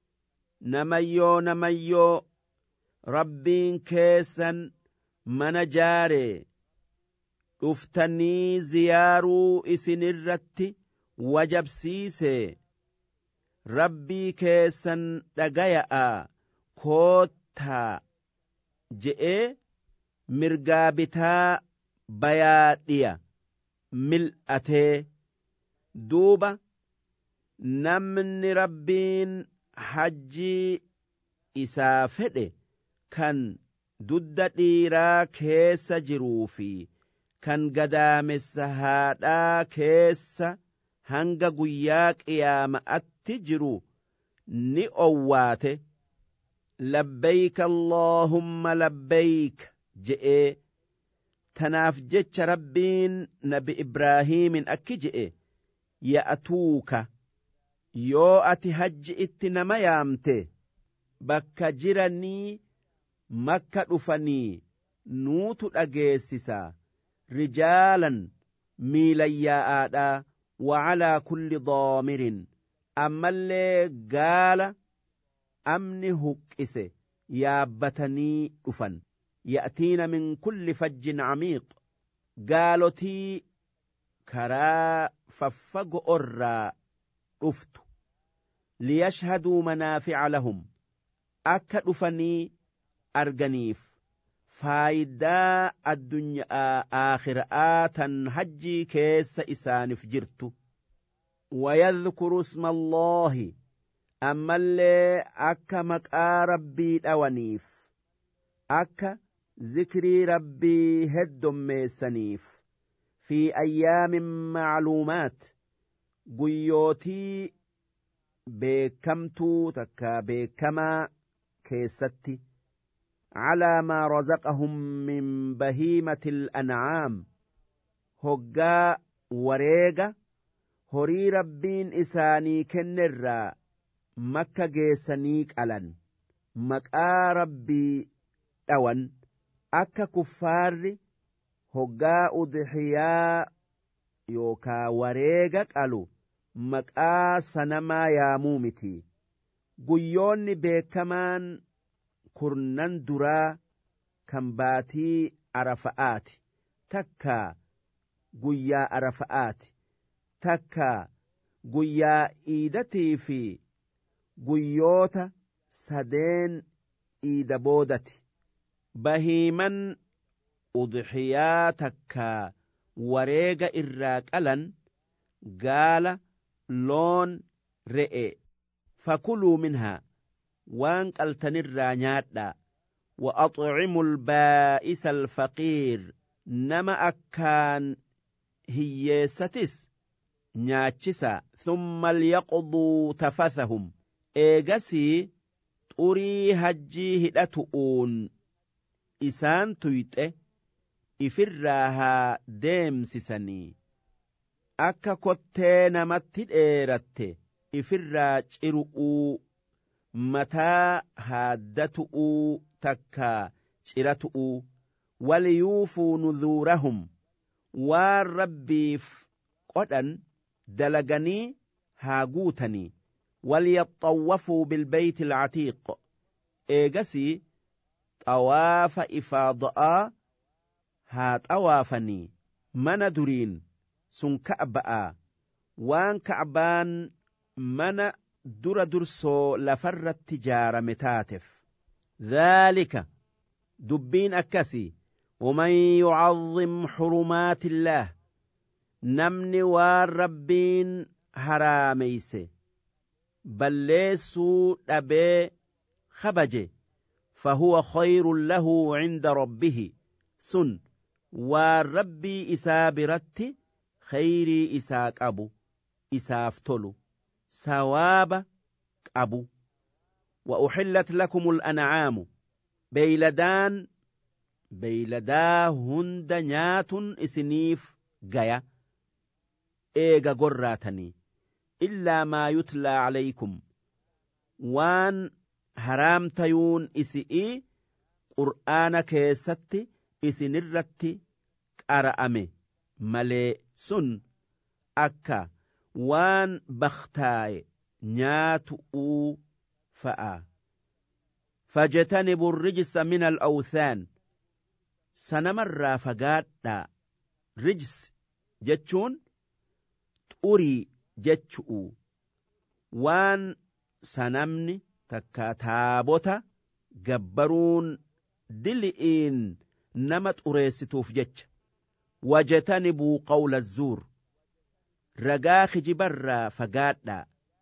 نميو ربين كيسا من جاري افتني زيارو اسن الرت وجب سيسي ربي كيسا دقيا كوتا جئ مرقابتا بيادية ملأتي دوبا namni rabbiin hajjii isaa fedhe kan dudda dhiiraa keessa jiruu fi kan gadaamessa haadhaa keessa hanga guyyaa qiyaama'atti jiru ni owwaate labbayka allaahumma labbayka je'ee tanaaf jecha rabbiin nabi ibraahiimin akki je'e ya'tuuka yoo ati hajji itti nama yaamte bakka jiranii makka dhufanii nuutu dhageessisa rijaalan miilayyaa'aadhaa وعلى كل ضامر أما اللي قال أمني هكئس يابتني أفن يأتين من كل فج عميق قالوا تي كرا ففق أرى أفت ليشهدوا منافع لهم أكد أفني أرجنيف فايدا الدنيا آخر آتا هجي كيس إسانف جرت ويذكر اسم الله أما اللي أكا مكا ربي أونيف أكا ذكري ربي هد ميسنيف في أيام معلومات قيوتي بكمتو تكا بكما كيستي على ما رزقهم من بهيمة الأنعام هقا وريقا هري ربين إساني كنرا مكة جيسانيك ألن مكا ربي أون أكا كفار هقا أضحياء يوكا وريقا ألو مكا سنما يا مومتي قيوني بكمان kurnan duraa kan baatii arafa'aati takka guyyaa arafa'aati takka guyyaa iidatii fi guyyoota sadeen iida boodati bahiiman udhiyaa takka wareega irraa qalan gaala loon re'e fakuluu minhaa وان قلتنر نيادا وأطعموا البائس الفقير نما أكان هي ستس نياتشسا ثم ليقضوا تفثهم إيغسي توري هجي هدتؤون إسان تيته إفراها ديم سسني أكا كتين متد إيرت إفراج إرؤو متى هادتؤوا تكا شرتؤوا وليوفوا نذورهم والربيف قدن دلغني هاغوتني وليطوفوا بالبيت العتيق إيغسي طواف إفاضاء هات أوافني من درين سن كعباء وان كعبان من درسو لفر التجارة متاتف ذلك دبين أكسي ومن يعظم حرمات الله نمني والربين هراميس بلسو أبي خبج فهو خير له عند ربه سن والربي إسابرت خيري إساك أبو إسافتلو سواب أبو وأحلت لكم الأنعام بيلدا هند نيات إسنيف غيا إيغا قراتني إلا ما يتلى عليكم وان حرام تيون إسئي قرآن كيستي إسنرتي قرأمي ملي سن أكا وان بختاي نياتؤوا فأ فاجتنبوا الرجس من الأوثان سنمر فقاد رجس جتشون توري جتشؤوا وان سنمني تكاتابوتا جبرون دلئين نمت أريستوف جتش وجتنبوا قول الزور رقاخ جبر فقاد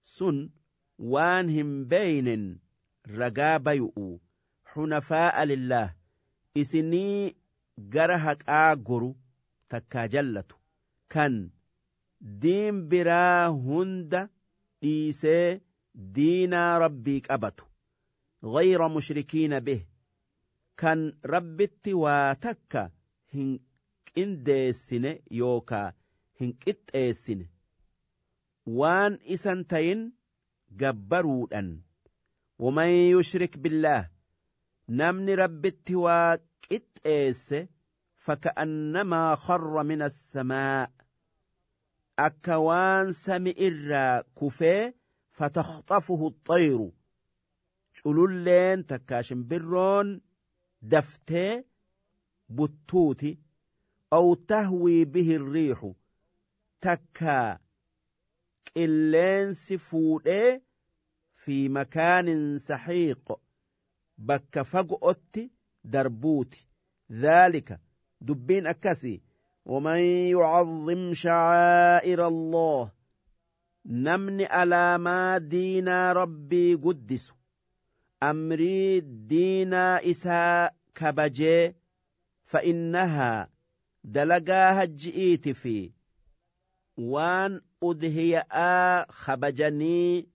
sun waan hin beeynen ragaa bayu'u xunafaa'a lillaah isinii gara haqaa goru takkaa jallatu kan diin biraa hunda dhiisee diinaa rabbii qabatu غayra mushrikiina bih kan rabbitti waa takka hin qindeessine yookaa hin qixxeessine waan isan tayin gabbaruudhan waman yushrik billaah namni rabbitti waa qixxeesse faka'annamaa kharra min assamaa akka waan sami irraa kufee fatakhxafuhu الطayru cululleen takkaa shimbirroon daftee buttuuti aw tahwii bihi الriixu takkaa qilleensi fuudhee fi makaanin saxiiq bakka fago'otti darbuuti dhaalika dubbiin akkasi ومن يعظم شعائر الله نمني على ما دينا ربي قدس أمري دينا إساء كبجي فإنها دلقاها جئيت في وان أدهي خبجني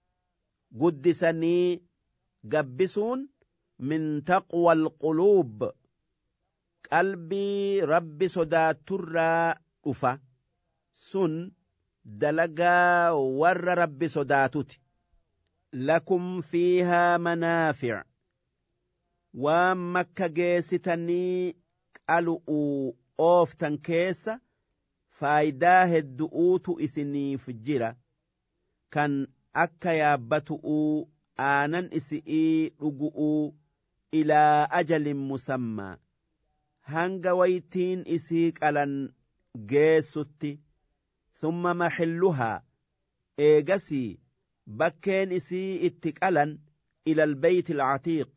قدسني قبسون من تقوى القلوب qalbii rabbi sodaaturraa dhufa sun dalagaa warra rabbi sodaatuti lakum fiihaa manaafic waan makka geessitanii qalu'uu ooftan keessa faayidaa heddu'uutu isiniif jira kan akka yaabbatu'uu aanan isi'ii dhugu'uu ilaa ajalin musammaa hanga waytiin isii qalan geessutti thumma maxilluhaa eegasii bakkeen isii itti qalan ila albeyti alcatiiq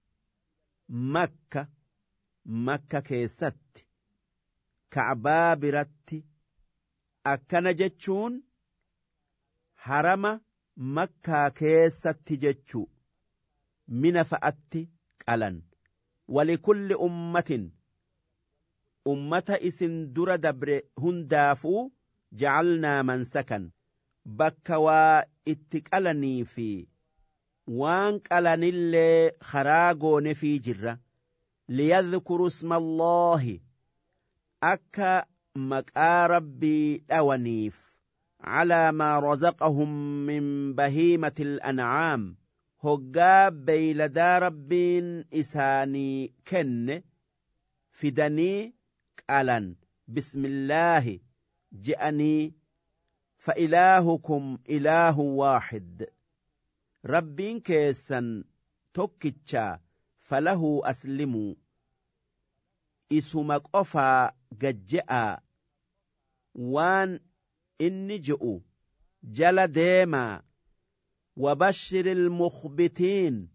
makka keessatti kacbaa biratti akkana jechuun harama makkaa keessatti jechuu mina fa'atti qalan walikulli ummatin ummata isin dura dabre hundaafuu jacalnaa mansakan bakka waa itti qalanii fi waan qalanillee karaa goonefii jirra liyadhkuru isma allaahi akka maqaa rabbii dhawaniif calaa maa razaqahum min bahiimati alancaam hoggaa beeyladaa rabbiin isaanii kenne fidanii qalan bismillaahi je'anii فإلهكم إله واحد ربين كيسن توكيتشا فله أسلموا إسمك أفا ججأ وان إني جئوا جل ديما وبشر المخبتين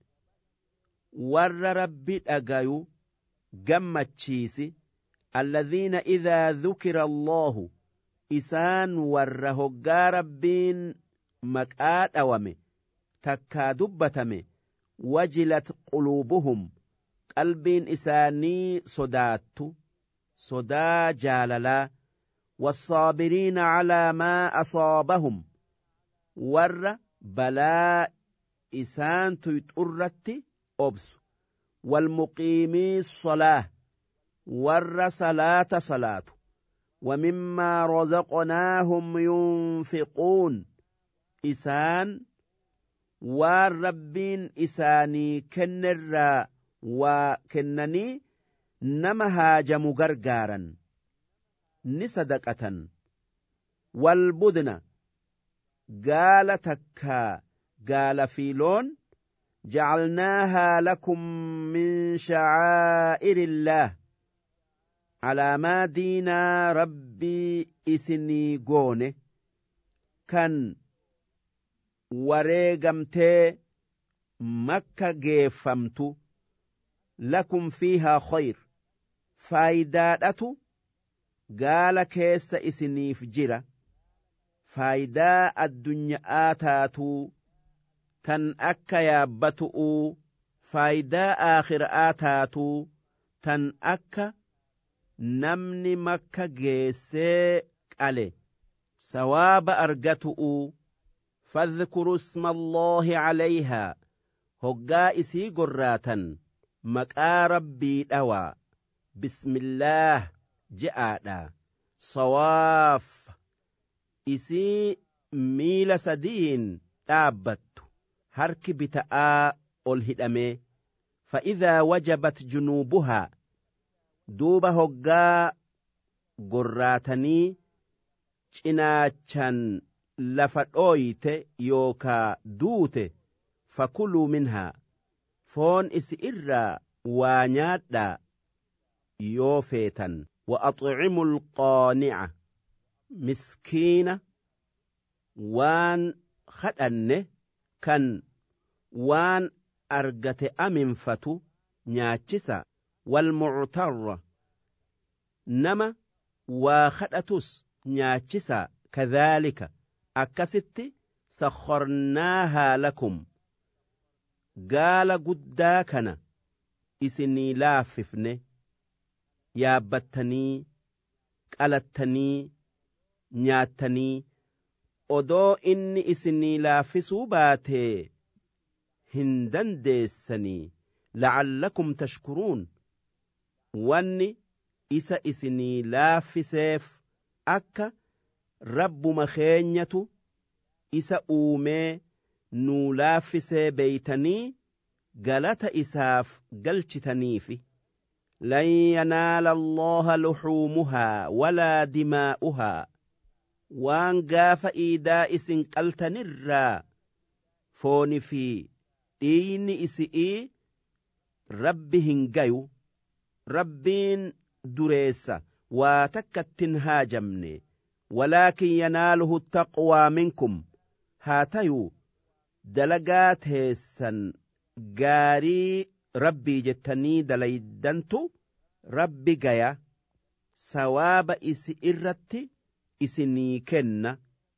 ور ربي أجايو جمت شيسي الذين إذا ذكر الله isaan warra hoggaa rabbiin maqaa dhawame takkaa dubbatame wajilat quluubuhum qalbiin isaanii sodaattu sodaa jaalalaa والصابرين على ما أصابهم ور بلاء إسان تيتؤرت أبس والمقيمي الصلاة ور صلاة ومما رزقناهم ينفقون إسان والربين إساني كنرا وكنني نمهاج مغرغارا نصدقة والبدن قال تكا قال فيلون جعلناها لكم من شعائر الله على دينا ربي إسني قونه كان وريقمتي مكة جيفمت لكم فيها خير فايداتو قال كيس إسني فجرة faayidaa addunyaa taatuu tan akka yaabbatu'uu faayidaa aakhira'aa taatuu tan akka namni makka geessee qale sawaaba argatu'uu fadhkuru isma allaahi calayhaa hoggaa isii gorraatan maqaa rabbii dhawaa bismillaah je'aadha sawaaf isii miila sadiin dhaabbattu harki bita'aa ol hidhamee فإذا وجبت جنوبها دوبا هقا قراتني چناچن لفتويت يوكا دوت فكلوا منها فون إسئر وانيادا يوفيتا وأطعموا القانع مسكين وان خدن كان وان argate aminfatu nyaachisa walmuctarra nama waa kadhatus nyaachisa kadhaalika akkasitti sakharnaahaa lakum gaala guddaa kana isinii laaffifne yaabbattanii qalattanii nyaattanii odoo inni isinii laaffisuu baatee hin dandeessanii la'allakum tashkuruun wanni isa isinii laaffiseef akka rabbuma keenyatu isa uumee nuu laaffisee beeytanii galata isaaf galchitaniifi lan yanaala allaha luxuumuhaa walaa dimaa'uhaa waan gaafa iidaa isin qaltanirraa fooni fi dhiigni isi'ii rabbi hin gayu rabbiin dureessa waa takkattin haajamne walaakin yanaaluhu taqwaa minkum haa tayuu dalagaa teessan gaarii rabbii jettanii dalaydantu rabbi gaya sawaaba isi irratti isinii kenna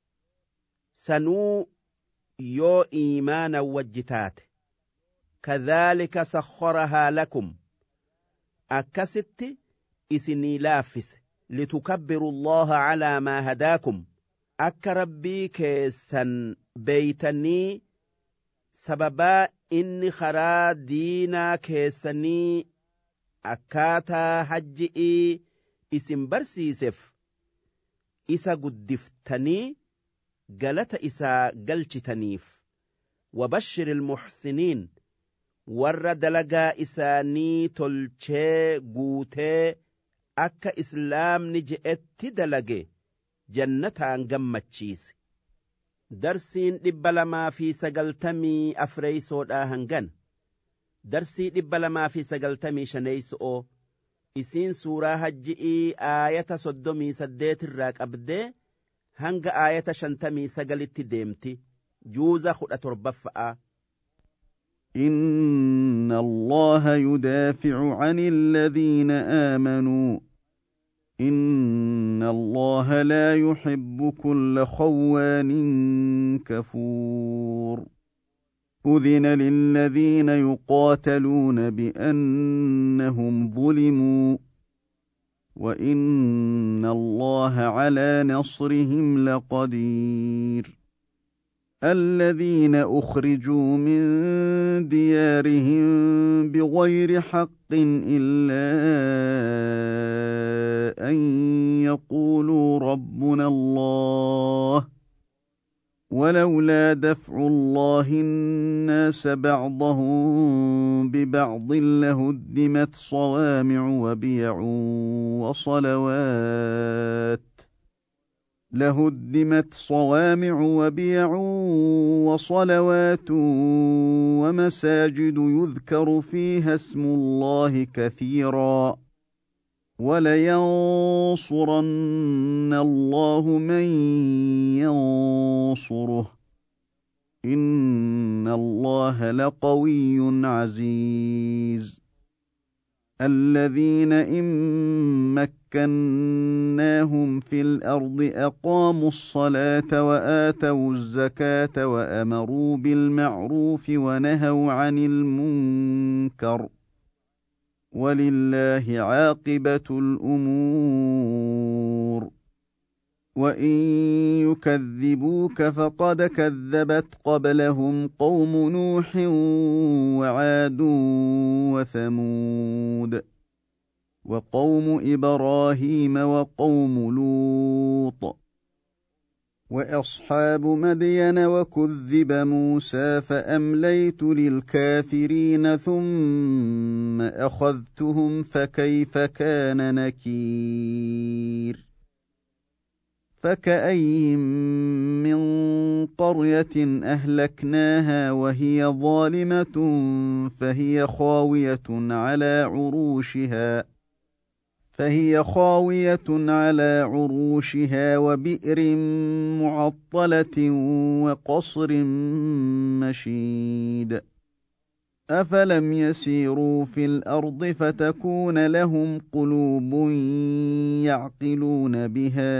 sanuu yoo iimaana wajjitaate كذلك سخرها لكم أكست إسني لافس لتكبروا الله على ما هداكم أك ربي كيسا بيتني سببا إني خرا دينا كيسني أكاتا حجئي إسم برسيسف إسا قدفتني قلت إسا قلشتنيف وبشر المحسنين warra dalagaa isaanii tolchee guutee akka islaamni je'etti dalage jannataan gammachiise darsiin 294 hangan darsii 295 isiin suuraa hajji'ii aayata 38 irraa qabdee hanga aayata 59tti deemti juuza 17 إن الله يدافع عن الذين آمنوا إن الله لا يحب كل خوان كفور أذن للذين يقاتلون بأنهم ظلموا وإن الله على نصرهم لقدير الذين أخرجوا من ديارهم بغير حق إلا أن يقولوا ربنا الله ولولا دفع الله الناس بعضهم ببعض لهدمت صوامع وبيع وصلوات ومساجد يذكر فيها اسم الله كثيرا ولينصرن الله من ينصره إن الله لقوي عزيز الذين إن مكناهم في الأرض أقاموا الصلاة وآتوا الزكاة وأمروا بالمعروف ونهوا عن المنكر ولله عاقبة الأمور وإن يكذبوك فقد كذبت قبلهم قوم نوح وعاد وثمود وقوم إبراهيم وقوم لوط وأصحاب مدين وكذب موسى فأمليت للكافرين ثم أخذتهم فكيف كان نكير فكأين من قرية أهلكناها وهي ظالمة فهي خاوية على عروشها وبئر معطلة وقصر مشيد أفلم يسيروا في الأرض فتكون لهم قلوب يعقلون بها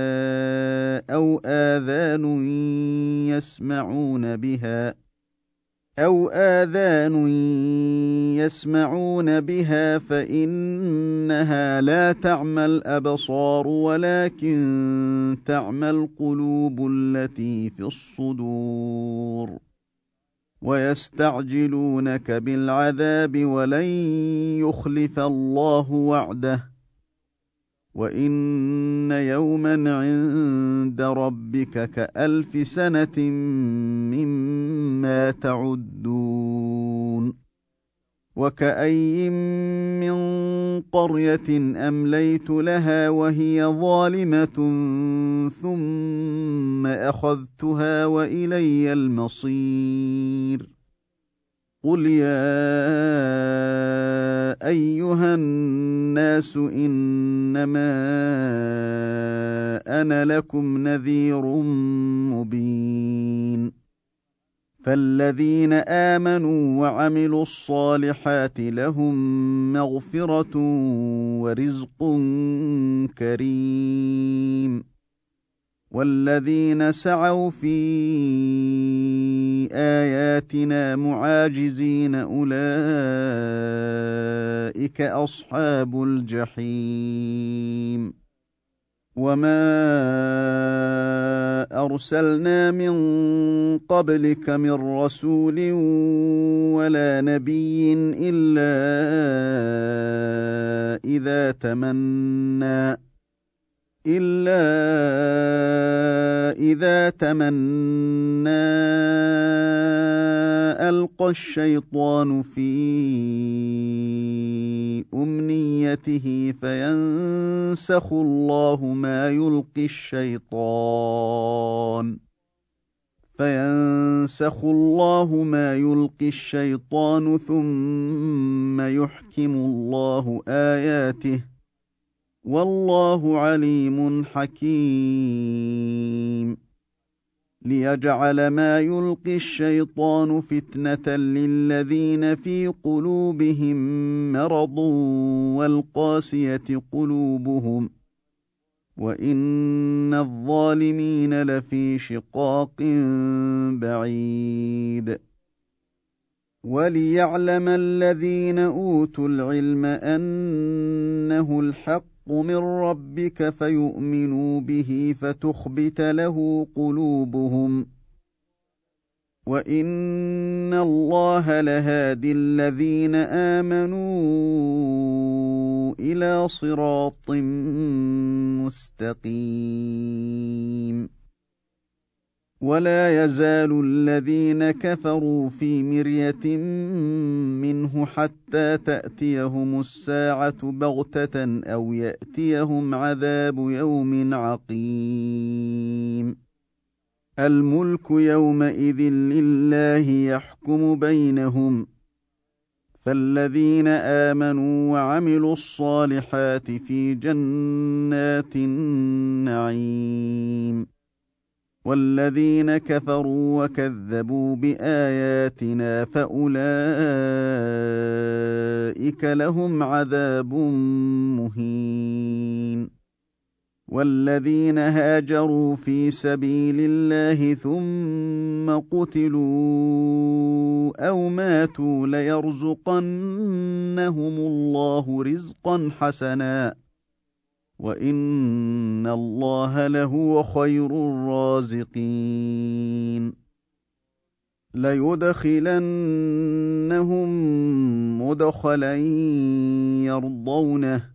أو آذان يسمعون بها فإنها لا تعمى الأبصار ولكن تعمى القلوب التي في الصدور ويستعجلونك بالعذاب ولن يخلف الله وعده وإن يوما عند ربك كألف سنة مما تعدون وكأين من قرية أمليت لها وهي ظالمة ثم أخذتها وإلي المصير قل يا أيها الناس إنما أنا لكم نذير مبين فالذين آمنوا وعملوا الصالحات لهم مغفرة ورزق كريم والذين سعوا في آياتنا معاجزين أولئك أصحاب الجحيم وما أرسلنا من قبلك من رسول ولا نبي إلا إذا تمنى ألقى الشيطان في أمنيته فينسخ الله ما يلقي الشيطان ثم يحكم الله آياته والله عليم حكيم ليجعل ما يلقي الشيطان فتنة للذين في قلوبهم مرض والقاسية قلوبهم وإن الظالمين لفي شقاق بعيد وليعلم الذين أوتوا العلم أنه الحق من ربك فيؤمنوا به فتخبت له قلوبهم وإن الله لهادي الذين آمنوا إلى صراط مستقيم ولا يزال الذين كفروا في مرية منه حتى تأتيهم الساعة بغتة أو يأتيهم عذاب يوم عقيم الملك يومئذ لله يحكم بينهم فالذين آمنوا وعملوا الصالحات في جنات النعيم والذين كفروا وكذبوا بآياتنا فأولئك لهم عذاب مهين والذين هاجروا في سبيل الله ثم قتلوا أو ماتوا ليرزقنهم الله رزقا حسنا وإن الله لهو خير الرازقين ليدخلنهم مدخلا يرضونه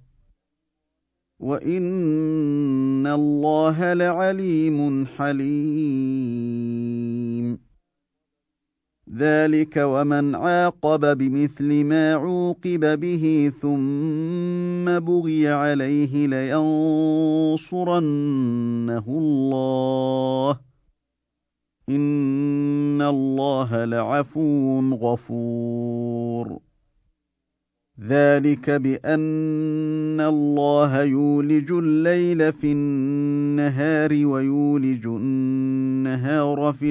وإن الله لعليم حليم ذلك ومن عاقب بمثل ما عوقب به ثم بغي عليه لينصرنه الله إن الله لعفو غفور ذلك بأن الله يولج الليل في النهار ويولج النهار في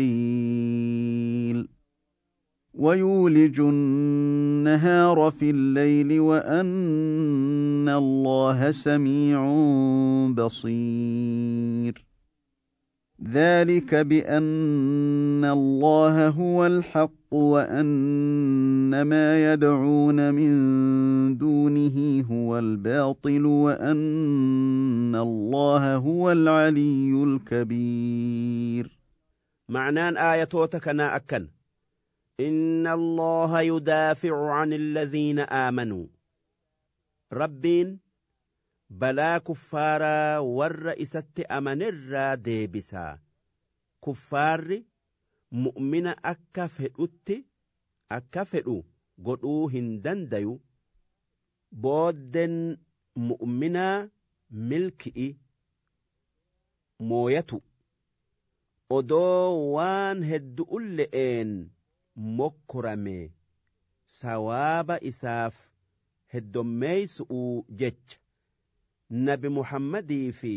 الليل وأن الله سميع بصير ذلك بأن الله هو الحق وأن ما يدعون من دونه هو الباطل وأن الله هو العلي الكبير. معنان آياتك نا أكن إن الله يدافع عن الذين آمنوا ربين بلا كفارا والرئيسة أمن الرادي بسا كفار مؤمن أكفئ قدو هندن ديو بودن مؤمنا ملكئ مويتو odoo waan hedduu le'een mokkorame sawaaba isaaf heddommeeysu'uu jecha nabi muhammadii fi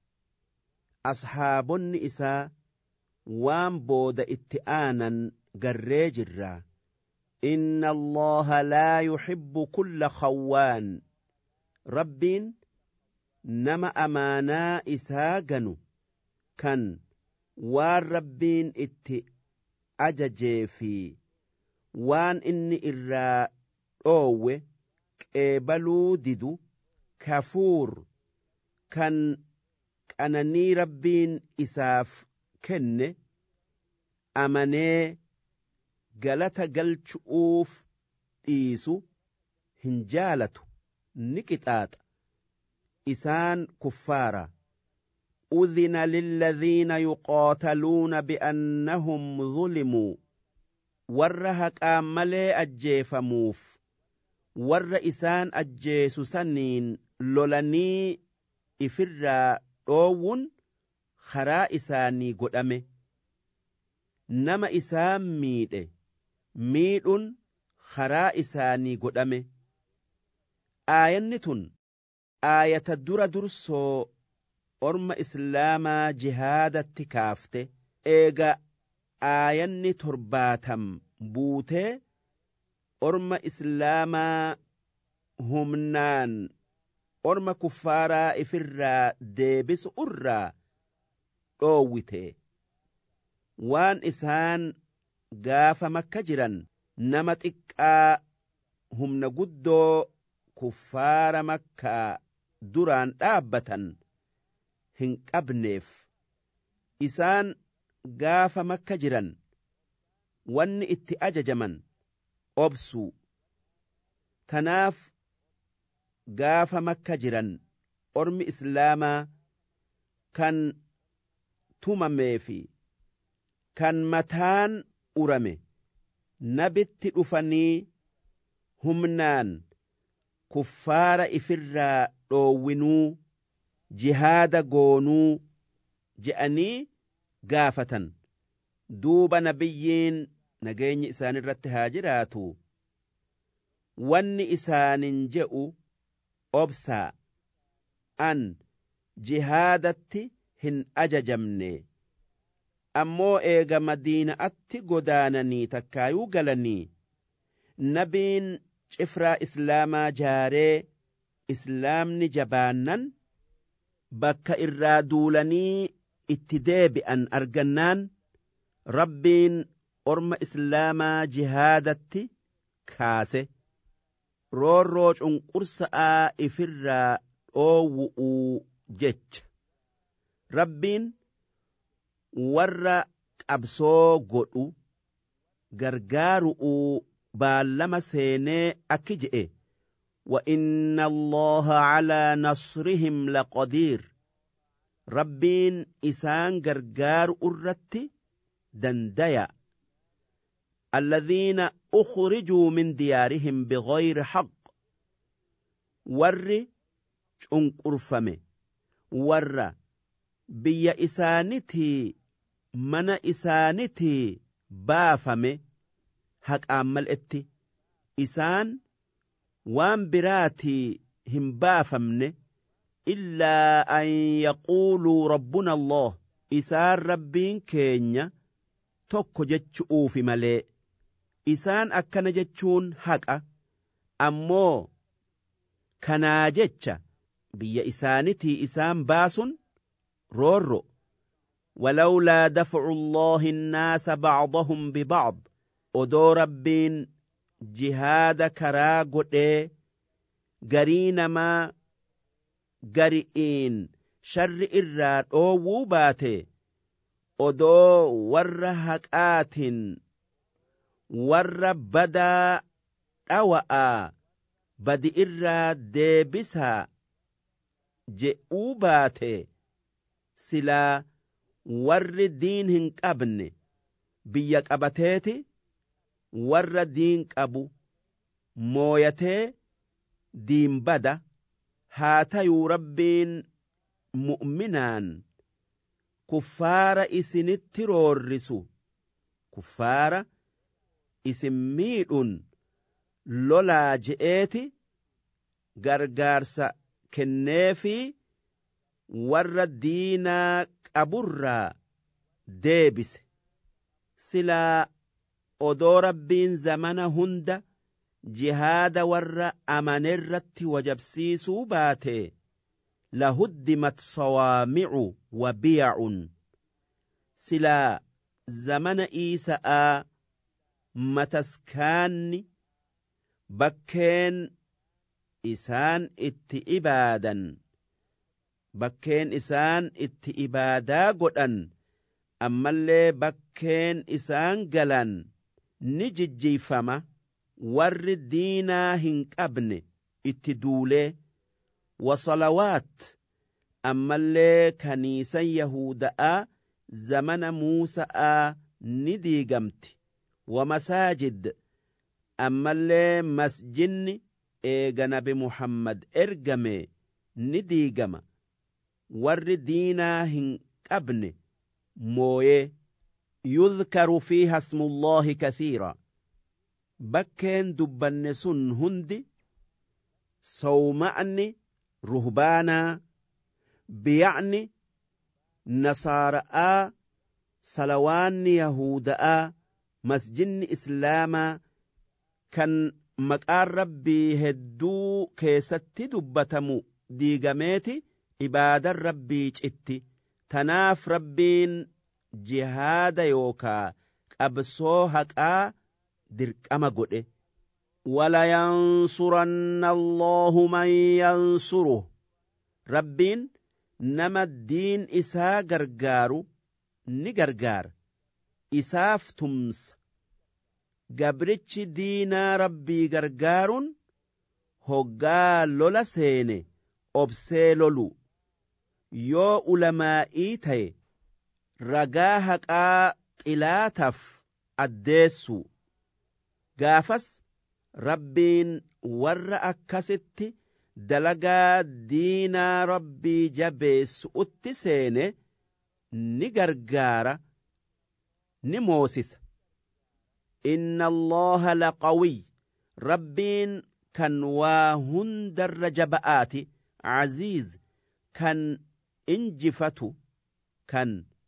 ashaabonni isaa waan booda itti aanan garree jirraa inna allaha laa yuhibbu kulla khawwaan rabbiin nama amaanaa isaa ganu kan waan rabbiin itti ajajee fi waan inni irraa dhoowwe qeebaluu didu kafuur kan qananii rabbiin isaaf kenne amanee galata galchu'uuf dhiisu hin jaalatu ni qixaaxa isaan kuffaara أذن للذين يقاتلون بأنهم ظلموا ورهك آمالي أجيفموف والرئيسان أجيسو سنين لولاني إفرا أوون خرا إساني قدامي نما إسان ميدون خرا إساني قدامي آيانتون آية الدر درسو orma islaamaa jihaadatti kaafte eega aayanni 70 buutee orma islaamaa humnaan orma kuffaaraa ifirraa deebisu irraa dhoowwite waan isaan gaafa makka jiran nama xiqqaa humna guddoo kuffaara makkaa duraan dhaabbatan hin qabneef isaan gaafa makka jiran wanni itti ajajaman obsuu tanaaf gaafa makka jiran ormi islaamaa kan tumamee fi kan mataan urame nabitti dhufanii humnaan kuffaara ifirraa dhoowwinuu jihaada goonuu je'anii gaafatan duuba nabiyyiin nageenyi isaan irratti haa jiraatu wanni isaanin je'u obsaa an jihaadatti hin ajajamne ammoo eega madiina'atti godaananii takkaayuu galanii nabiin cifraa islaamaa jaaree islaamni jabaannan bakka irraa duulanii itti deebi'an argannaan rabbiin orma islaamaa jihaadatti kaase roorroo cunqursa'aa ifirraa dhoowwu'uu jecha rabbiin warra qabsoo godhu gargaaru'uu baallama seenee akki je'e وإن الله على نصرهم لقدير ربين إسان غرغار أرتي دنديا الذين أخرجوا من ديارهم بغير حق ور انقرفمه ور بيا إسانتي من إسانتي بافمه حق عمل اتي إسان وان براتي هم بافمن إلا أن يقولوا ربنا الله إسان ربين كينيا توكو جتشؤو في ملي إسان أكنا جتشون حقا أمو كنا جتش بيا إسانتي إسان باسن رورو ولولا دفع الله الناس بعضهم ببعض أدو ربين jihaada karaa godhee garii namaa gari'iin sharri irraa dhoowwuu baate odoo warra haqaatiin warra badaa dhawa'aa badi irraa deebisaa je'uu baate silaa warri diin hin qabne biyya qabateeti warra diin qabu mooyatee diin bada haa tayuu rabbiin mu'minaan kuffaara isinitti roorrisu kuffaara isin miidhun lolaa je'eeti gargaarsa kenneefi warra diinaa qaburraa deebise silaa odoo rabbiin zamana hunda jihaada warra amanerratti wajabsiisuu baate lahuddimat sawaamicu wa biya'un silaa zamana Iisa'aa mataskaanni bakkeen isaan itti ibaadaa godhan ammallee bakkeen isaan galan ni jijjiifama warri diinaa hin qabne itti duulee wasalawaat ammallee kaniisan yahuda'aa zamana Muusa'aa ni diigamti wamasaajid ammallee masjinni eega nabi Muhammad ergame ni diigama warri diinaa hin qabne mooyee يذكر فيها اسم الله كثيرا بكين دبن سن هندي صومعني رهبانا بيعني نصارى صلوان يهودا مسجن إسلاما كان مقار ربي هدو كيست دبتمو ديغميتي إبادة ربي جئتي تناف ربين jihaada yookaa qabsoo haqaa dirqama godhe walayansuranna allahu man yansuruh rabbiin nama diin isaa gargaaru ni gargaara isaaf tumsa gabrichi diinaa rabbii gargaaruun hoggaa lola seene obsee lolu yoo ulamaa'ii ta'e ragaa haqaa xilaataaf addeessu gaafas rabbiin warra akkasitti dalagaa diinaa rabbii jabeessu utti seene ni gargaara ni moosisa inna allaha laqawiy rabbiin kan waa hundarra jaba'aati aziiz kan injifatu kan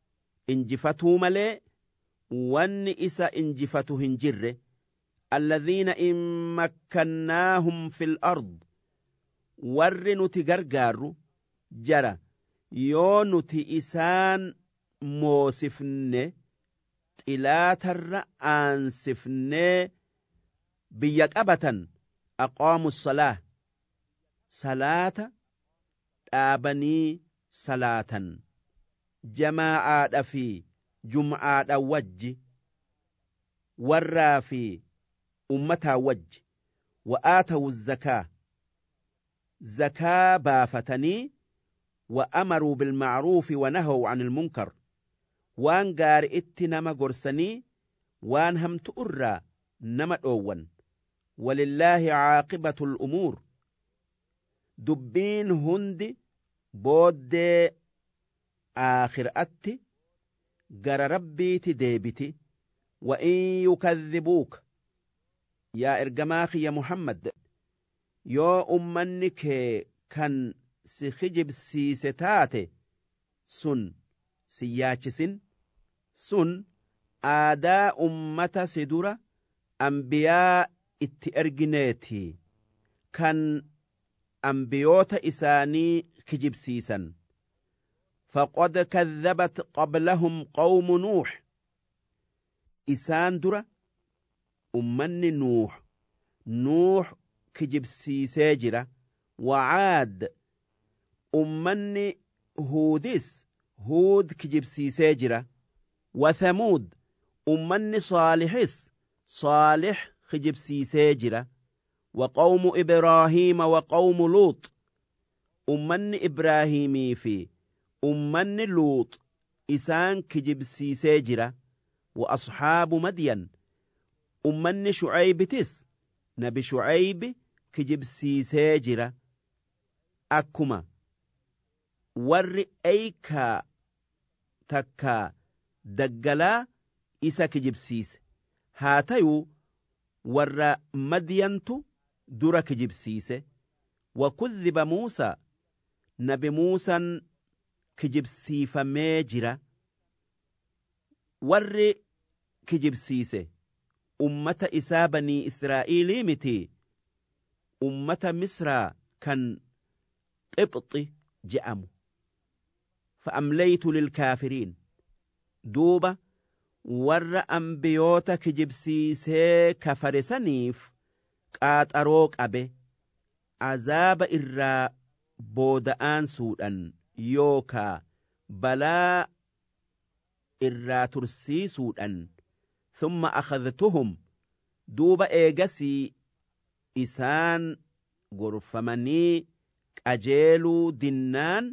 injifatuu malee wanni isa injifatu hin jirre. الذين إن مكناهم في الأرض warri nuti gargaarru jara yoo nuti isaan moosifne xilaatarra aansifnee biyya qabatan aqaamu salaa salaata dhaabanii salaatan jamaa'aadha fi jum'aadha wajji warraa fi ummataa wajji wa'aatawu zakaa zakaa baafatanii وأمروا بالمعروف ونهوا عن المنكر وان غار اتنما غرسني وان هم تؤرى نما دوون ولله عاقبة الأمور دبين هند بود آخر أتي غر ربي تديبتي وإن يكذبوك يا إرجماخي يا محمد يا أمنك كان si kijibsiise taate sun si yaachisin sun aadaa ummata si dura ambiyaa itti ergineeti kan ambiyoota isaanii kijibsiisan faqad kadhabat qablahum qawmu nuux isaan dura ummanni nuux kijibsiisee jira wacaad ummanni huudis huud kijibsiisee jira wathamuud ummanni saalixis saalix kijibsiisee jira waqawmu ibraahiima waqawmu luux ummanni ibraahimii fi ummanni luux isaan kijibsiisee jira wa asxaabu madyan ummanni shucaybitis nabi shucaybi kijibsiisee jira akkuma warri eeykaa takkaa daggalaa isa kijibsiise haa tayuu warra madyantu dura kijibsiise wakudhiba muusaa nabi muusan kijibsiifamee jira warri kijibsiise ummata isaa banii israa'iilii miti ummata misraa kan qibxi je'amu فأمليت للكافرين دوبا ور أنبيوتا كجبسيسي كفرسانيف قات أروك أبي عذاب إرّا بودآن سودان يوكا بلا إرّا ترسي سودان ثم أخذتهم دوبا إيغسي إسان غرفمني أجيلو دنان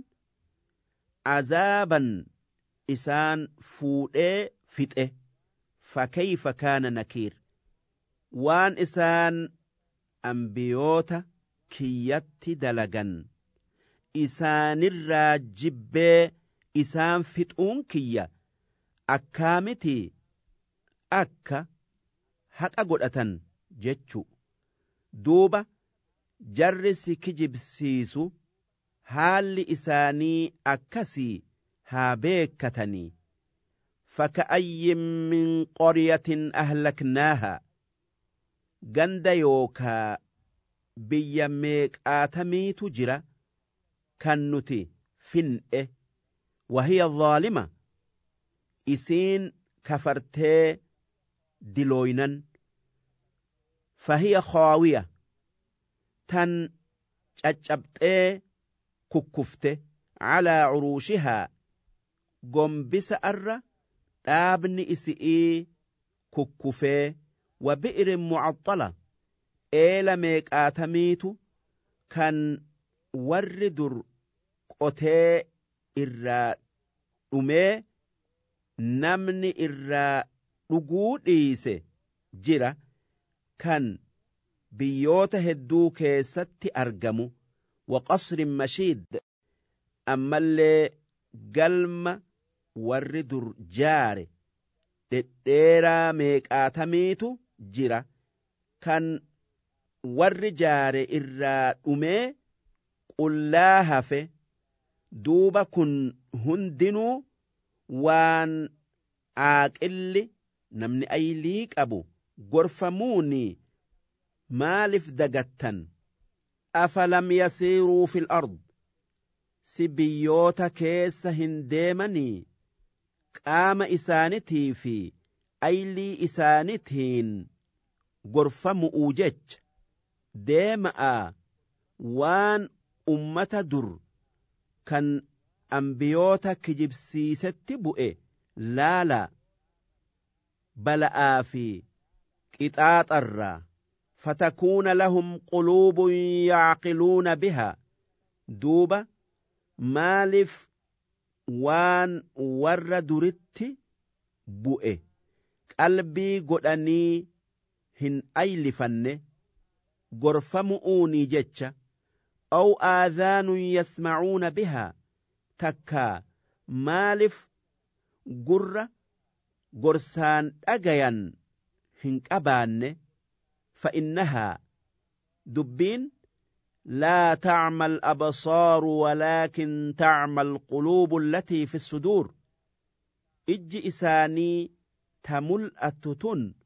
عذابا إسان فوئي فتئ فكيف كان نكير وان إسان أنبيوتا كيات دلغن إسان الراجب إسان فتئون كيا أكامتي أكا حق أقول جتشو دوبا جرس كجب سيسو haalli isaanii akkasii haa beekkatanii faka'ayyin min qoryatin ahlaknaahaa ganda yookaa biyya meeqaatamiitu jira kan nuti fin'e wahiya dhaalima isiin kafartee dilooynan fahiya khaawiya tan caccabxee ككفته على عروشها قنبس أر دابن إسئي ككفه وبئر معطلة إيلا ميك آتميتو كان وردر قتي إرّا أمي نمني إرّا نقود إيسي جرا كان بيوته هدو كيست أرقمو وقصر مشيد أما اللي قلم وردر جاري ديرا ميك آتميتو جرا كان ور جاري إرّا أمي قل لا هفه دوبا كن هندنو waan aaqilli namni aylii qabu gorfamuuni maaliif dagattan afalam yasiiruu fil ard si biyyoota keessa hin deemanii qaama isaanitii fi aylii isaanitiin gorfamu'uu jecha deema'a waan ummata dur kan ambiyoota kijibsiisetti bu'e laala bala'aa fi qixaaxarraa فتكون لهم قلوب يعقلون بها دوبا مالف وان وردرت بؤه قلبي قدني هن أيلفن غرفمؤوني جتش أو آذان يسمعون بها تكا مالف قرة قرسان أجيا هن أبان فإنها دبين لا تعمى الأبصار ولكن تعمى القلوب التي في الصدور إج إساني تمل التتن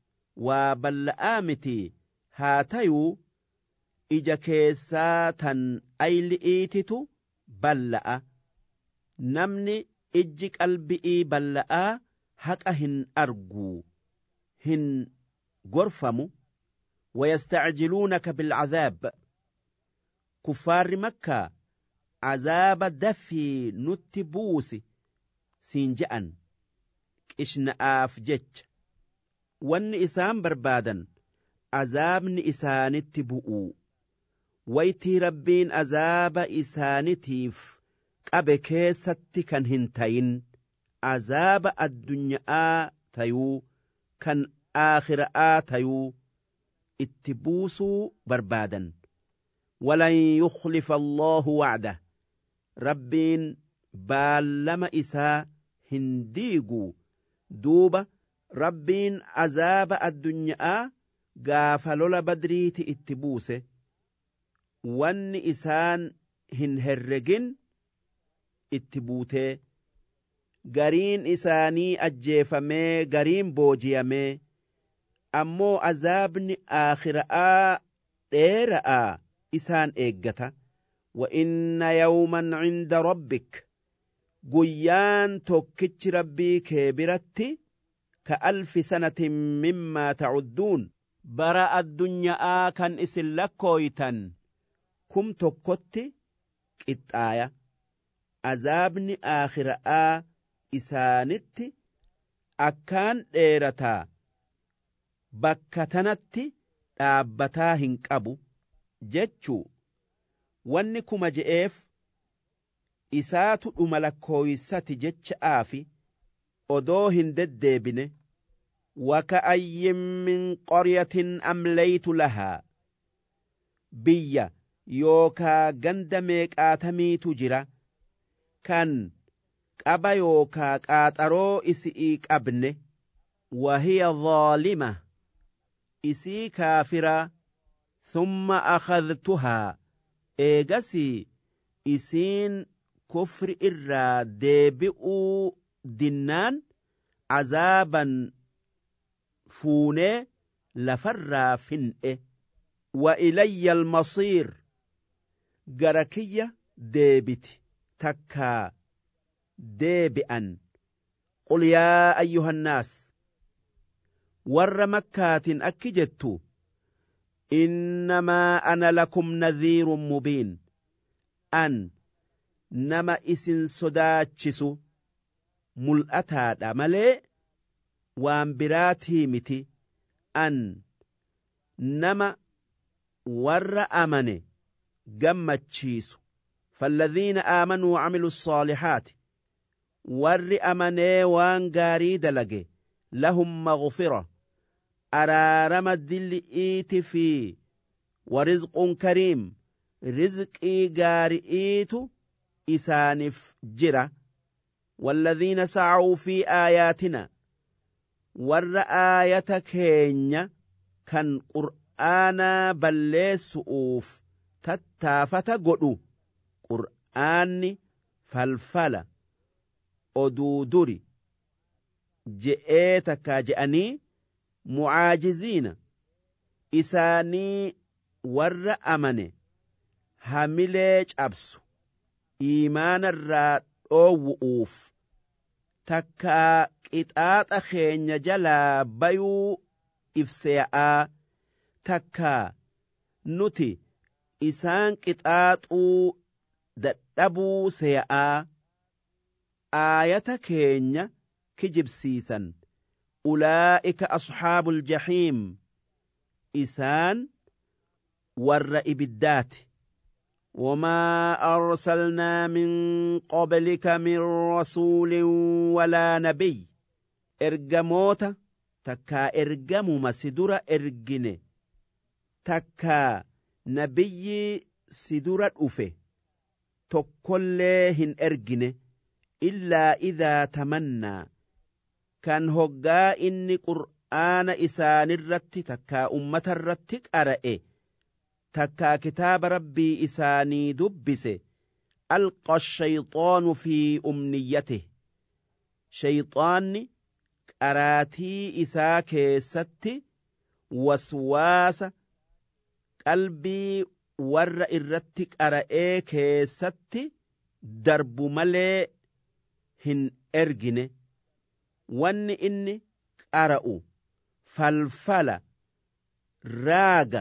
وبلآمتي هاتيو إج كيساتا أيلئيتتو بلأ نمني إج قلبئي بلأ هكأهن أرجو هن غرفمو ويستعجلونك بالعذاب كفار مكة عذاب دفي نتبوس سينجأن إشن آفجج وان إسان بربادا عذاب إسان التبؤو ويتي ربين عذاب إسان تيف قبكي ستكن هنتين عذاب الدنيا تيو كان آخر تيو اتبوسوا بربادا ولن يخلف الله وعده ربين بالما إساء هنديقو دوبا ربين عذاب الدنيا غافلول بدريت اتبوسه وان إسان هنهرقين اتبوته غرين إساني أجيفمي غرين بوجيامي ammoo azaabni aakhiraa dheeraa isaan eeggata wa inna yawman cinda rabbik guyyaan tokkichi rabbii kee biratti ka alfi sanatin mimmaa tacudduun bara addunyaa kan isin lakkooytan kum tokkotti qixxaaya azaabni aakhiraa isaanitti akkaan dheerataa bakka tanatti dhaabbataa hin qabu jechuu wanni kuma je'eef isaatu dhuma lakkooysati jecha'aa fi odoo hin deddeebine وكأي من قرية أمليت لها بيا يوكا غندميك آتمي تجرى كان قبا يوكا قاترو إسئيك أبنه وهي ظالمة إسي كافرة ثم أخذتها إيغسي إسين كفر إرى ديبئو دنان عذابا فوني لفرا فنئ وإلي المصير غركية ديبت تكا ديبئا قل يا أيها الناس ور مكات أكجت إنما أنا لكم نذير مبين أن نما إسن صداتشسو ملأتا ملئ وان براتي متي أن نما ور أمني جمتشيسو فالذين آمنوا وعملوا الصالحات ور أمني وان قاريد لقي لهم مغفرة أرارم الدل إيت في ورزق كريم رزقي قارئيت إسانف جرة والذين سعوا في آياتنا ور آية كينيا كان قرآنا بلسؤوف تتافة قدو قرآني فالفلا أدودري je'ee takkaa je'anii mucaajiziina isaanii warra amane hamilee cabsu iimaanarraa dhoowwu'uuf takkaa qixaaxa keenya jalaa bayuu ibseya'aa takkaa nuti isaan qixaaxuu dadhabuu seya'aa aayata keenya kijibsiisan ulaa'ika asxaabul jahiim isaan warra ibiddaati وما أرسلنا من قبلك من رسول ولا نبي إرجموتا تكا إرجمو مسدورة إرجني تكا نبي سدورة أفه تكلهن إرجني إلا إذا تمنى كان هقا إني قرآن إسان الرت تكا أمة الرتك أرأي تكا كتاب ربي إساني دبس ألقى الشيطان في أمنيته شيطان أراتي إساك ست وسواس قلبي ور إرتك أرأيك ست درب ملي هن إرجن وان إني أرأو فالفل راغ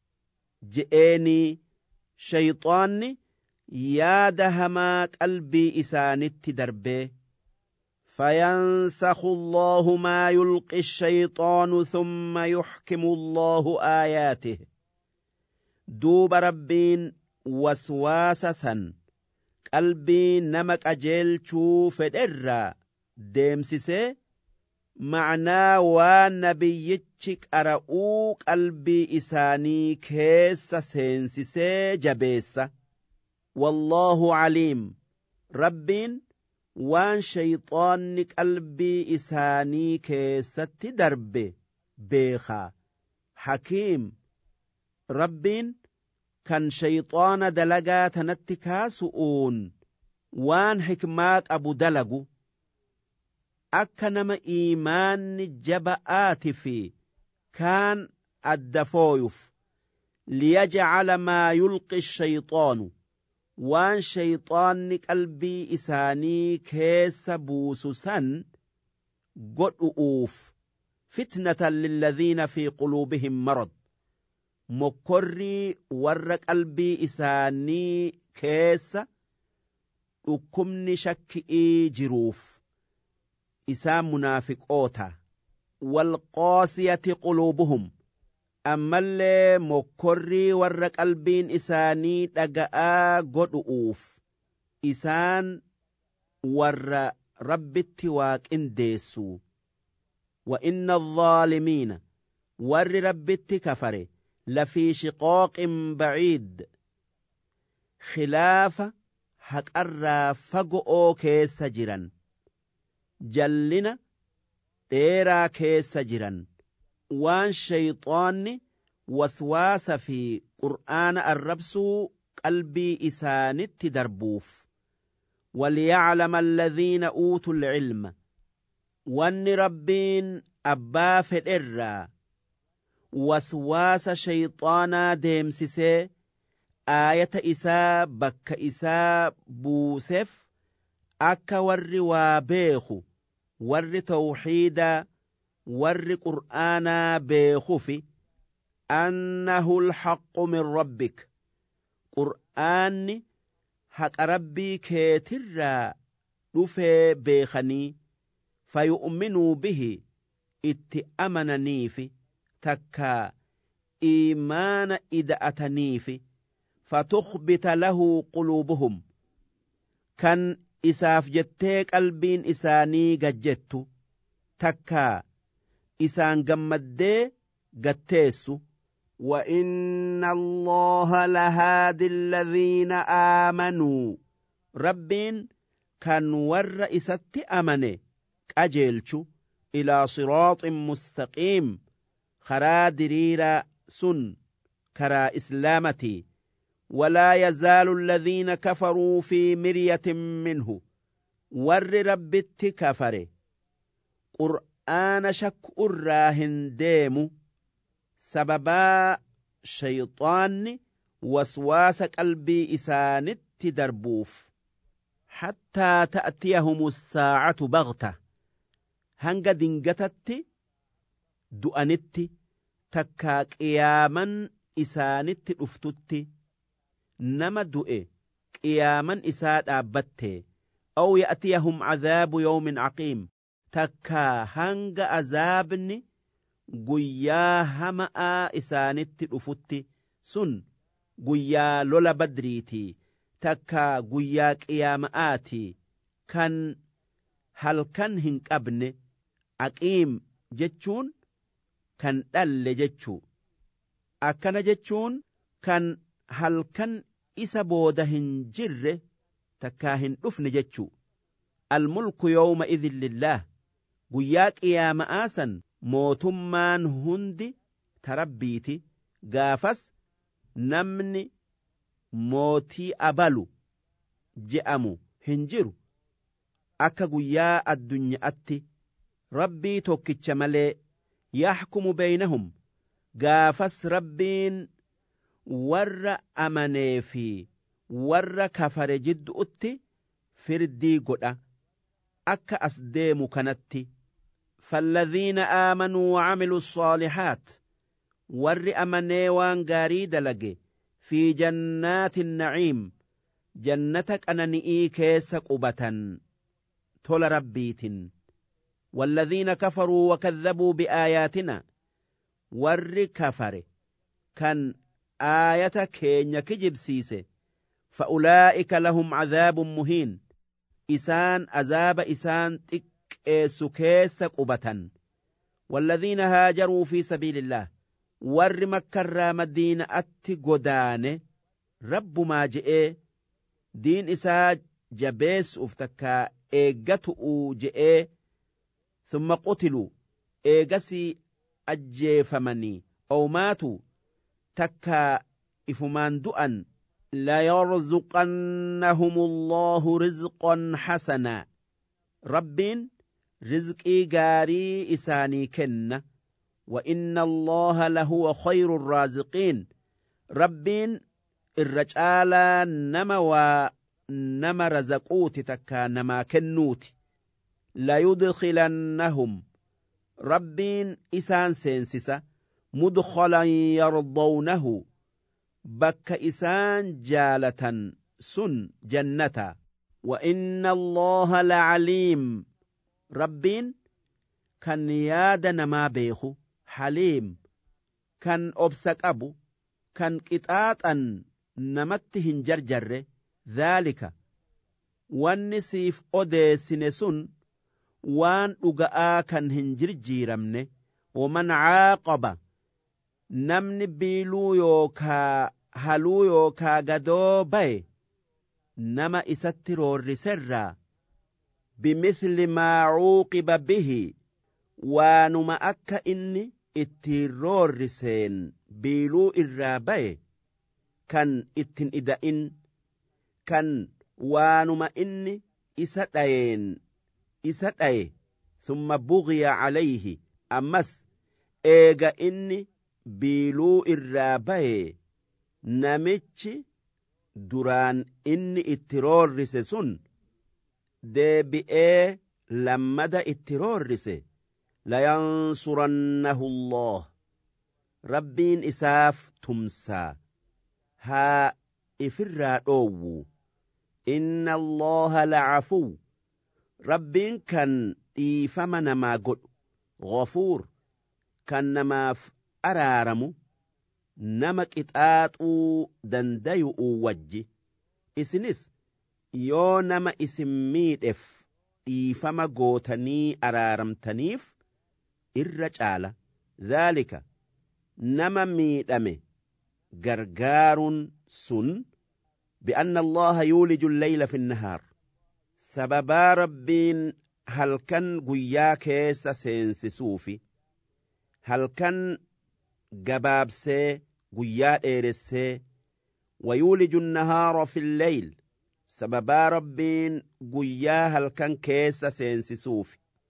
je'eenii shayxaanni yaada hamaa qalbii isaanitti darbee فينسخ الله ما يلقي الشيطان ثم يحكم الله آياته دوب ربين وسواسسا قلبي نمك أجيل شوف الإرّا ديمسسي معنى والنبيتشك أرأو قلبي إساني كيس سينسسي جبيسة والله عليم ربين وان شيطان قلبي إساني كيس تدرب بيخا حكيم ربين كان شيطان دلقا تنتكا سؤون وان حكماك أبو دلقو akka nama iimaanni jaba'aati fi kaan adda fooyuuf liyajcala maa yulqi shayxaanu waan shayxaanni qalbii isaanii keessa buusu san godhu'uuf fitnatan lilladhiina fi quluubihim marad mokkorrii warra qalbii isaanii keessa dhukkubni shakki'ii jiruuf إسام منافقوتا والقاسية قلوبهم أما اللي مكري ور قلبين إساني دقاء قدؤوف إسان ور رب التواك انديسو وإن الظالمين ور رب التكفر لفي شقاق بعيد خلاف حق الرافقو كيس جرا جلنا ديرا كيس جرا وان شيطان وسواس في قرآن الربسو قلبي إسانت دربوف وليعلم الذين أوتوا العلم وان ربين أبا في الإرّا وسواس شيطانا ديمسسي آية إسا بك إسا بوسف أكا ور وابيخو ور توحيدا ور قرآنا بيخوفي أنه الحق من ربك قرآن حق ربي كيتر رفي بيخني فيؤمنوا به اتأمننيف تكا إيمان إذا أتنيف فتخبت له قلوبهم كان إساف جتيك قلبين إساني قجتو تكا إسان قمدي قتيسو وإن الله لهادي الذين آمنوا ربين كان ور إسات أمني أجيلشو إلى صراط مستقيم خرا دريرا سن كرا إسلامتي ولا يزال الذين كفروا في مرية منه ور ربت كفر qur'aana shakku irraa hin deemu sababaa shayxaanni waswaasa qalbii isaanitti darbuuf hattaa ta'tiyahumu saa'atu bagta hanga dingatatti du'anitti takkaa qiyaaman isaanitti dhuftutti nama du'e qiyaaman isaa dhaabbatte aw ya'tiyahum cadaabu yawmin caqiim takkaa hanga azaabni guyyaa hama'aa isaanitti dhufutti sun guyyaa lola badriitii takkaa guyyaa qiyaama'aatii kan halkan hin qabne aqiim jechuun kan dhalle jechuu akkana jechuun kan halkan isa booda hin jirre takkaa hin dhufne jechuu almulku yawma idhin lillaah guyyaa qiyaama'aa san mootummaan hundi tarabbiiti gaafas namni mootii abalu je'amu hin jiru akka guyyaa addunyaatti rabbii tokkicha malee yaxkumu beynahum gaafas rabbiin warra amanee fi warra kafare jidduutti firdii godha akka as deemu kanatti فالذين آمنوا وعملوا الصالحات ور أمني وان غاري دلقي في جنات النعيم جنتك أننئي كيس قبة تول ربيت والذين كفروا وكذبوا بآياتنا ور كفر كان آية كين يكجب سيسي فأولئك لهم عذاب مهين إسان عذاب إسان سكيس قبة والذين هاجروا في سبيل الله ور مكر مدينة قدان رب ما جئ دين إسا جبيس افتكا إيغتؤ جئ ثم قتلوا إيغسي أجيفمني أو ماتوا تكا إفمان دؤن لا يرزقنهم الله رزقا حسنا ربين رزقي غاري إساني كن وإن الله لهو خير الرازقين ربين الرجال نما رزقوت تكا نما كنوت لا يدخلنهم ربين إسان سينسسا مدخلا يرضونه بك إسان جالة سن جنة وإن الله لعليم ربين كان يادنا ما بيخو حليم كان أبسك أبو كان قطاطا نمتهن جرجر ذلك والنسيف أديسن سن وان أغاء كان هنجر جيرمن ومن عاقب نمن بيلو يوكا هلو يوكا غدو باي نما إسترو الرسر بمثل ما عوقب به وانما أكا إني اترو الرسين بيلو الرابي كان اتن إدائن كان وانما إني إسدأي ثم بغي عليه أمس إيغا إني بيلو الرابي نمتش duraan inni itti roorrise sun deebi'ee lammada itti roorrise layansurannahu Allah rabbiin isaaf tumsaa haa ifirraa dhoowwu inna allaha lacafuw rabbiin kan dhiifama namaa godhu ghafuur kan namaaf araaramu nama qixaaxuu dandayu'u wajji isinis yoo nama isin miidheef dhiifama gootanii araaramtaniif irra caala dhaalika nama miidhame gargaarun sun بأن الله يولج الليل في النهار سببا ربين هل كان قيا كيس سينسسوفي هل كان قباب سي قيا إيرسي ويولج النهار في الليل سببا ربين قيا هل كان كيس سينسسوفي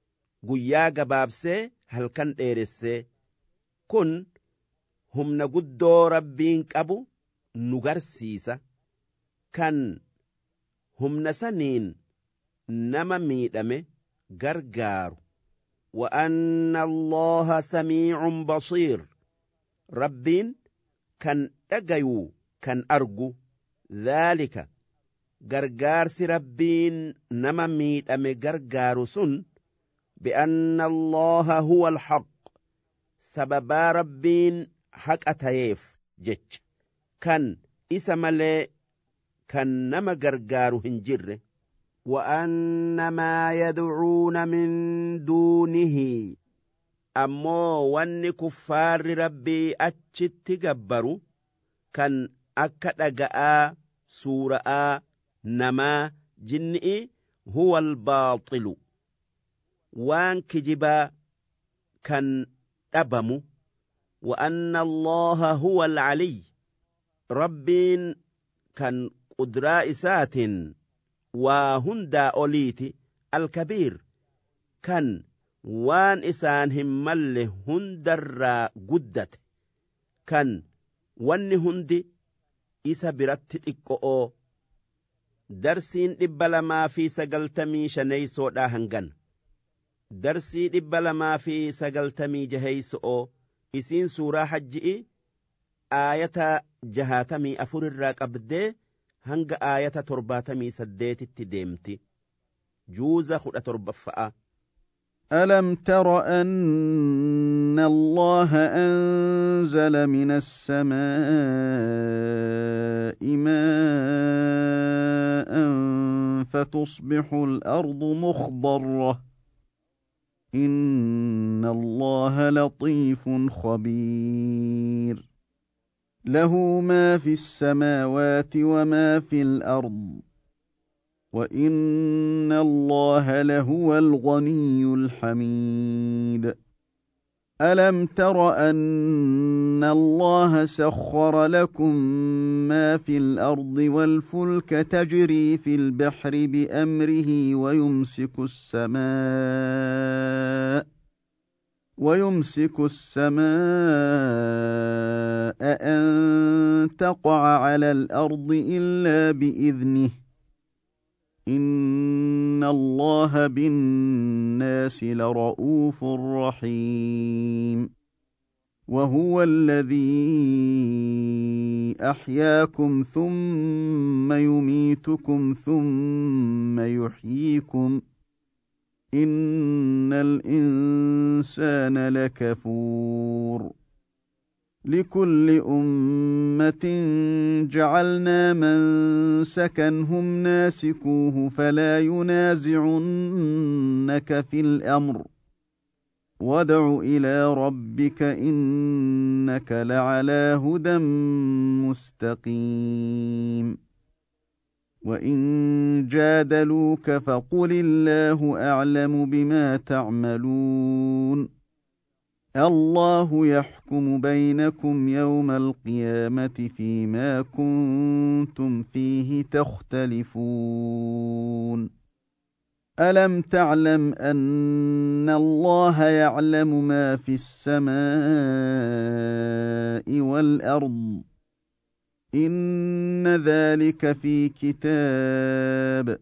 guyyaa gabaabsee halkan dheeressee kun humna guddoo rabbiin qabu nu garsiisa kan humna saniin nama miidhame gargaaru وأن الله سميع بصير ربين كان أجيو كان أرجو ذلك غرغارس ربين نمميت أمي غرغار سن بأن الله هو الحق سببا ربين حق أتيف جج كان إسمالي كان نما غرغار هنجر وأن ما يدعون من دونه أمو وان كفار ربي أجت قبروا كان أكدقاء سوراء نما جنئي هو الباطل وان كجبا كان أبمو وأن الله هو العلي ربين كان قدراء سات وهندا أوليتي الكبير كان وان إسان همال هندر قدت كان وان هندي إسا برات إكو درسين إبلا في سقلتمي شنيسو داهنغن درسي إبلا في سقلتمي جهيسو إسين سورة حجئي آية جهاتمي أفر الراك أبدي هنگ آية 78 ديمتي جوزة خد تربفأ ألم تر أن الله أنزل من السماء ماء فتصبح الأرض مخضرة إن الله لطيف خبير له ما في السماوات وما في الأرض وإن الله لهو الغني الحميد ألم تر أن الله سخر لكم ما في الأرض والفلك تجري في البحر بأمره ويمسك السماء أن تقع على الأرض إلا بإذنه إن الله بالناس لرؤوف رحيم وهو الذي أحياكم ثم يميتكم ثم يحييكم إن الإنسان لكفور لكل أمة جعلنا منسكا هم ناسكوه فلا ينازعنك في الأمر وادع إلى ربك إنك لعلى هدى مستقيم وإن جادلوك فقل الله أعلم بما تعملون الله يحكم بينكم يوم القيامة فيما كنتم فيه تختلفون ألم تعلم أن الله يعلم ما في السماء والأرض إن ذلك في كتاب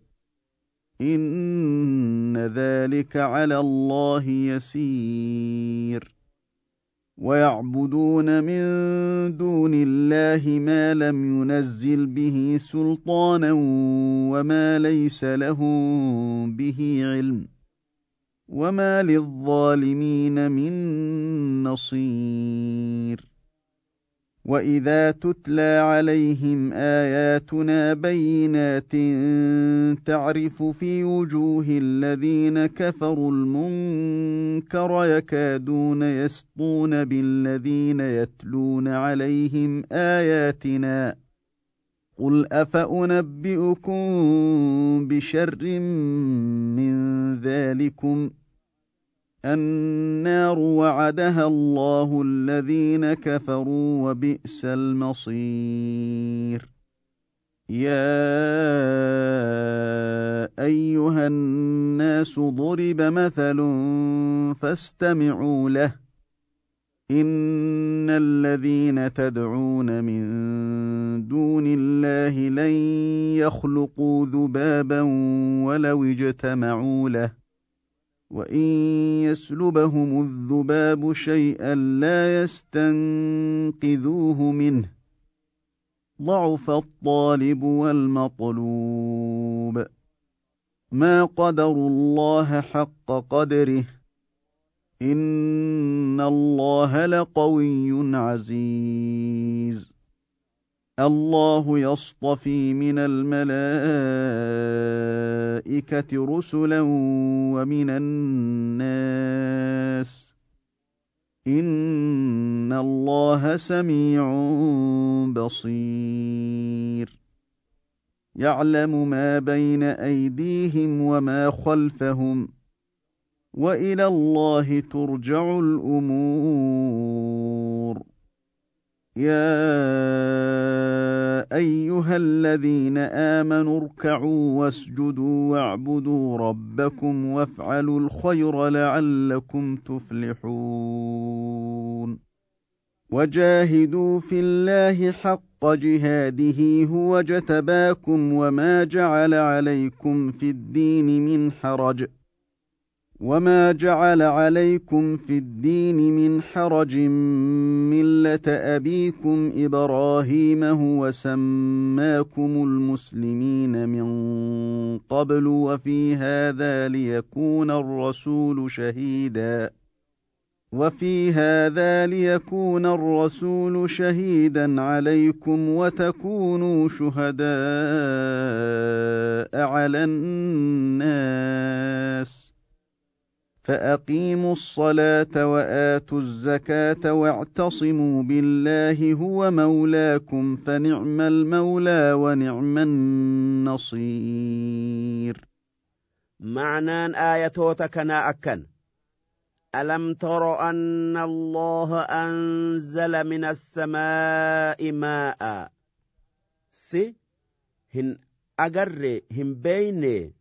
إن ذلك على الله يسير ويعبدون من دون الله ما لم ينزل به سلطانا وما ليس لهم به علم وما للظالمين من نصير وإذا تتلى عليهم آياتنا بينات تعرف في وجوه الذين كفروا المنكر يكادون يسطون بالذين يتلون عليهم آياتنا قل أفأنبئكم بشر من ذلكم النار وعدها الله الذين كفروا وبئس المصير يا أيها الناس الناس ضرب مثل فاستمعوا له إن الذين تدعون من دون الله لن يخلقوا ذبابا ولو اجتمعوا له وإن يسلبهم الذباب شيئا لا يستنقذوه منه ضعف الطالب والمطلوب ما قدروا الله حق قدره إن الله لقوي عزيز الله يصطفي من الملائكة رسلا ومن الناس إن الله سميع بصير يعلم ما بين أيديهم وما خلفهم وإلى الله ترجع الأمور يا أيها الذين آمنوا اركعوا واسجدوا واعبدوا ربكم وافعلوا الخير لعلكم تفلحون وجاهدوا في الله حق جهاده هو اجتباكم وما جعل عليكم في الدين من حرج ملة أبيكم إبراهيم هو سماكم المسلمين من قبل وفي هذا ليكون الرسول شهيدا عليكم وتكونوا شهداء على الناس فأقيموا الصلاة وآتوا الزكاة واعتصموا بالله هو مولاكم فنعم المولى ونعم النصير. معنى آياتك أكن ألم تر أن الله أنزل من السماء ماء هن أجر هن بين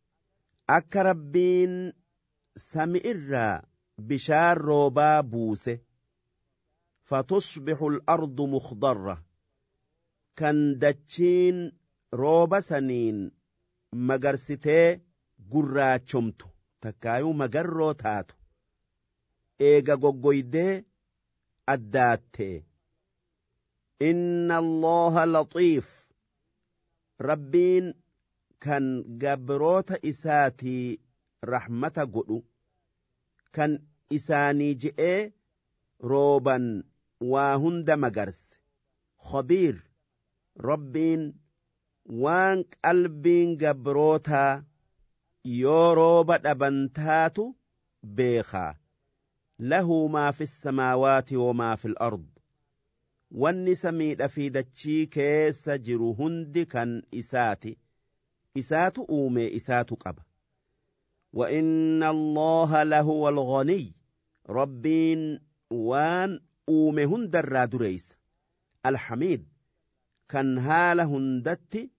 أكربين سمئر بشار روبا بوسه فتصبح الأرض مخضرة كان دچين روبا سنين مغرسته قراتشمتو تكايو مغرو تاتو إيغا غوغويدي أداتي إن الله لطيف ربين كان قبروت إساتي رحمة قدو كان إساني جئي روبا وهند مغرس خبير ربين وان قلبين قبروتا يو روبا دبنتاتو بيخا له ما في السماوات وما في الأرض والنسمي في دتشي كيس جرو هند كان إساتو أومي إساتو قبا وإن الله لهو الغني ربين وان أومي هندر رادريس الحميد كان هال هندت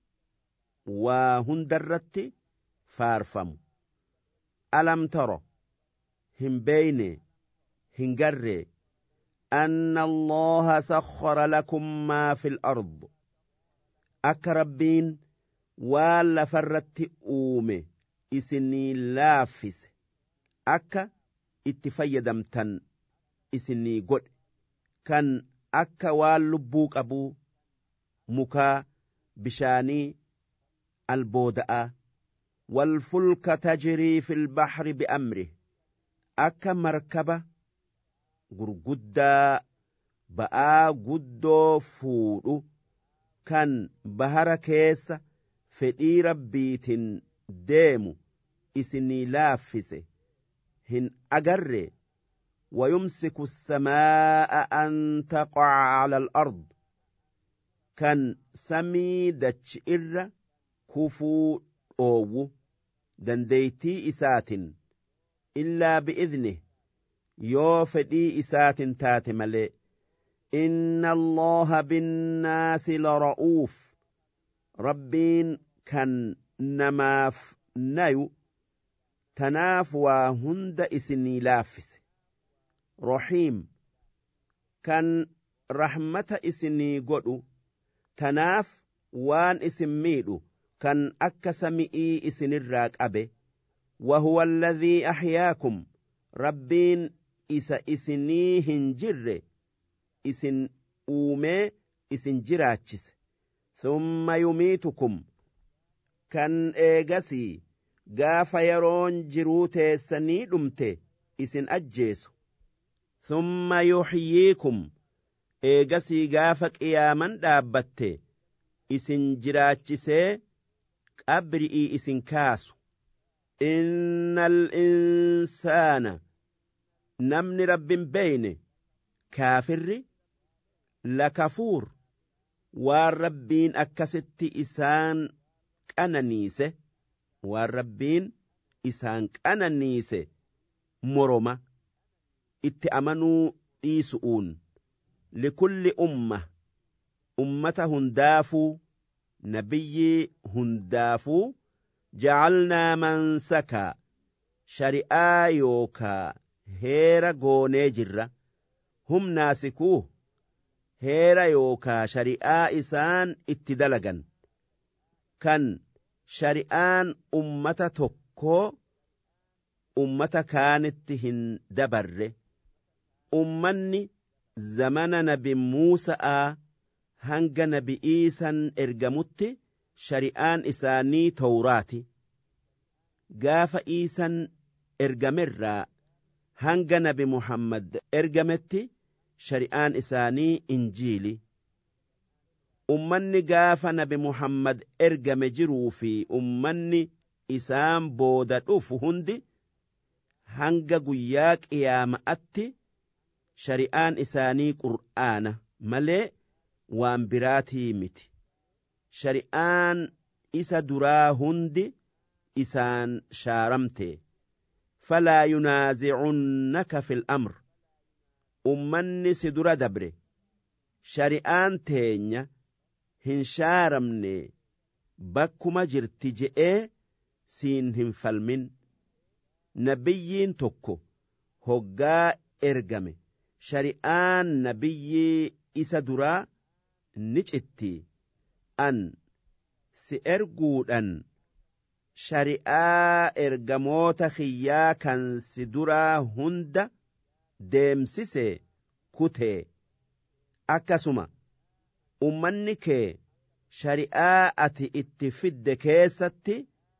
وهندرت فارفم ألم ترى هم بيني هنجر أن الله سخر لكم ما في الأرض أكربين ولا فرت أومي إسني لافس أكا اتفيدمتن إسني قد كان أكا واللبوك أبو مكا بشاني البودأ والفلك تجري في البحر بأمره أكا مركبة gurguddaa ba'aa guddoo fuudhu kan bahara keessa fedhii rabbiitiin deemu isinii laaffise hin agarre ويمسك السماء أن تقع على الأرض كان سمي دتش إر كفو أوو دنديتي إسات إلا بإذنه yoo fedhii isaatin taate malee inna allaha binnaasi lara'uuf rabbiin kan namaaf nayu tanaaf waa hunda isinii laaffise rahiim kan rahmata isinii godhu tanaaf waan isin miidhu kan akka sami'ii isinirraa qabe وهو الذي أحياكم ربين إسا إسني هنجر إسن أومي إسن جراتشس ثم يميتكم كان إيغسي غاف يرون جروت سني دمت إسن أجيس ثم يحييكم إيغسي غافك إيامن دابت إسن جراتشس أبرئي إسن كاسو إن الإنسان نمن رب بين كافر لكفور والربين أكست إسان كأنانيسه والربين إسان كأنانيسه مرمى اتأمنوا إيسؤون لكل أمة هندافوا نبي هندافوا جعلنا منسكا شريعا يوكا هيرا غوني جرة هم ناسكوه هيرا يوكا شريعا إسان اتدلغن كان شريعان أمة تكو أمة كانت هن دبر أمني زمن نبي موسى هنگ نبي إيسان إرغمت shari'aan isaanii tawraati gaafa iisan ergamerraa hanga nabi muhammad ergametti shari'aan isaanii injiili ummanni gaafa nabi muhammad ergame jiruu fi ummanni isaan booda dhufu hundi hanga guyyaa qiyaama'atti shari'aan isaanii qur'aana malee waan biraatii miti shari'aan isa duraa hundi isaan shaaramte falaa yunaazicunnaka fil amr ummanni si dura dabre shari'aan teenya hin shaaramne bakkuma jirti je'ee siin hin falmin nabiyyiin tokko hoggaa ergame shari'aan nabiyyii isa duraa ni citti an si erguudhan shari'aa ergamoota kiyyaa kan si duraa hunda deemsise kutee akkasuma ummanni kee shari'aa ati itti fidde keessatti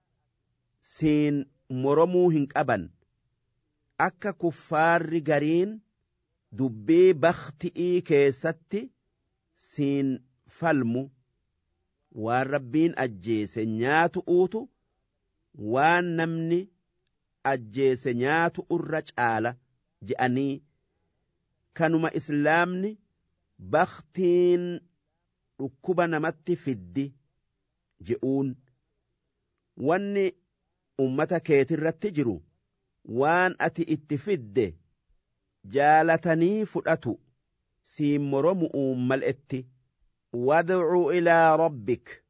siin moromuu hin qaban akka kuffaarri gariin dubbii bakhti'ii keessatti siin falmu waan rabbiin ajjeese nyaatu uutu waan namni ajjeese nyaatu irra caala je'anii kanuma islaamni bakhtiin dhukkuba namatti fiddi je'uun wanni ummata keetirratti jiru waan ati itti fidde jaalatanii fudhatu siin moromu'uun mal'etti وادع إلى ربك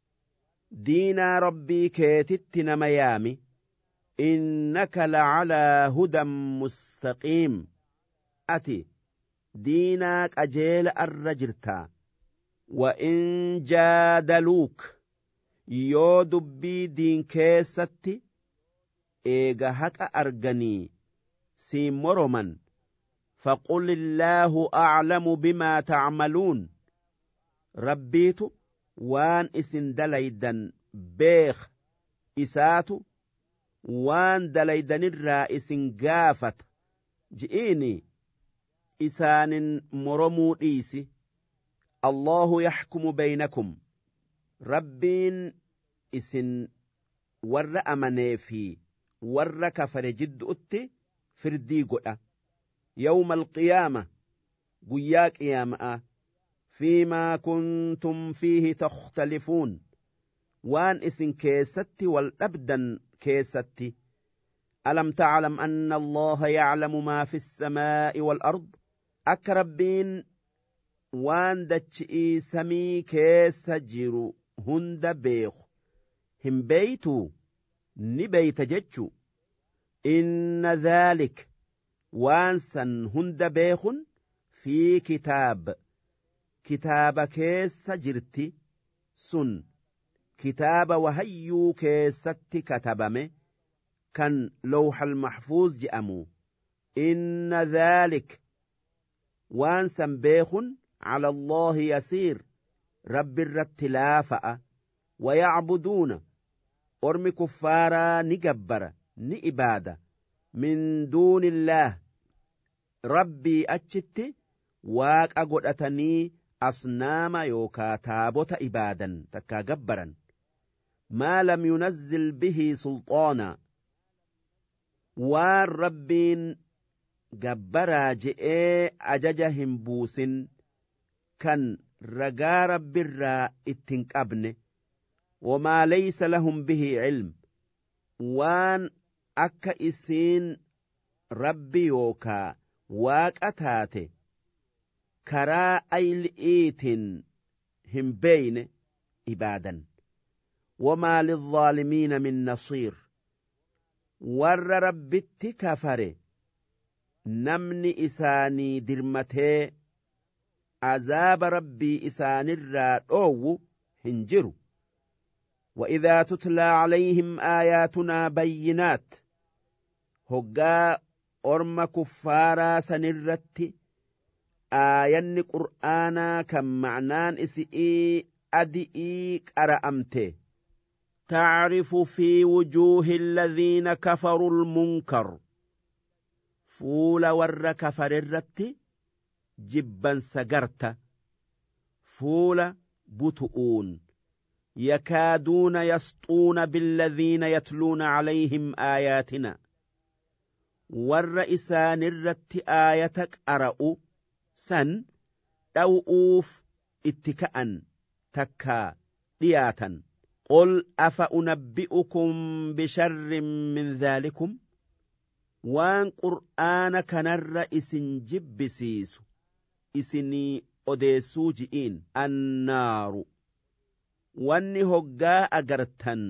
دينا ربي كيتت نميامي إنك لعلى هدى مستقيم أتي ديناك أجيل الرجرتا وإن جادلوك يو دبي دين كيستي إيغا هك أرغني سيمرمن فقل الله أعلم بما تعملون rabbiitu waan isin dalaydan beek isaatu waan dalaydanirraa isin gaafata ji'iini isaanin moromuu dhiisi allahu yaxkumu baynakum rabbiin isin warra amanee fi warra kafare jidduutti firdii godha yawma alqiyaama guyyaa qiyaama'a فيما كنتم فيه تختلفون وان اسن كيستي والأبدا كيستي ألم تعلم أن الله يعلم ما في السماء والأرض أكربين وان دتشئي سمي كيس جيرو هند بيخ هم بيتو نبيت جتشو inna dhaalik waan san hunda beekun fi kitaaba keessa jirti sun kitaaba wahayyuu keessatti katabame kan lawhal mahfuuz je'amu inna dhaalik waan san beekun ala Allahi yasiir rabbi irratti laafa'a wayacbuduuna ormi kuffaaraa ni gabbara ni ibaada min duunillaah rabbii achitti waaqa godhatanii asnaama yookaa taabota ibaadan takkaa gabbaran maa lam yunazzil bihi sulxaana waan rabbiin gabbaraa je'ee ajaja hin buusin kan ragaa rabbirraa ittin qabne wamaa laysa lahum bihi cilm waan akka isiin rabbi yookaa waaqa taate karaa ayli'iitin hin beeyne ibaadan wamaa lilzaalimiina min nasiir warra rabbitti kafare namni isaanii dirmatee azaaba rabbii isaanirraa dhoowwu hin jiru وإذا تتلى عليهم آياتنا بينات هقا أرم كفارا سنرت آيان قرآنا كم معنان إسئي أدئي كرأمته تعرف في وجوه الذين كفروا المنكر فول ور كفر الرت جبا سقرت فول بتؤون يكادون يسطون بالذين يتلون عليهم آياتنا والرئسان الرت آيتك أرأوا سن أوؤوف اتكأن تكا لياتا قل أفأنبئكم بشر من ذلكم وان قرآن كنر إسن جبسيس إسني أديسو جئين النار wanni hoggaa agartan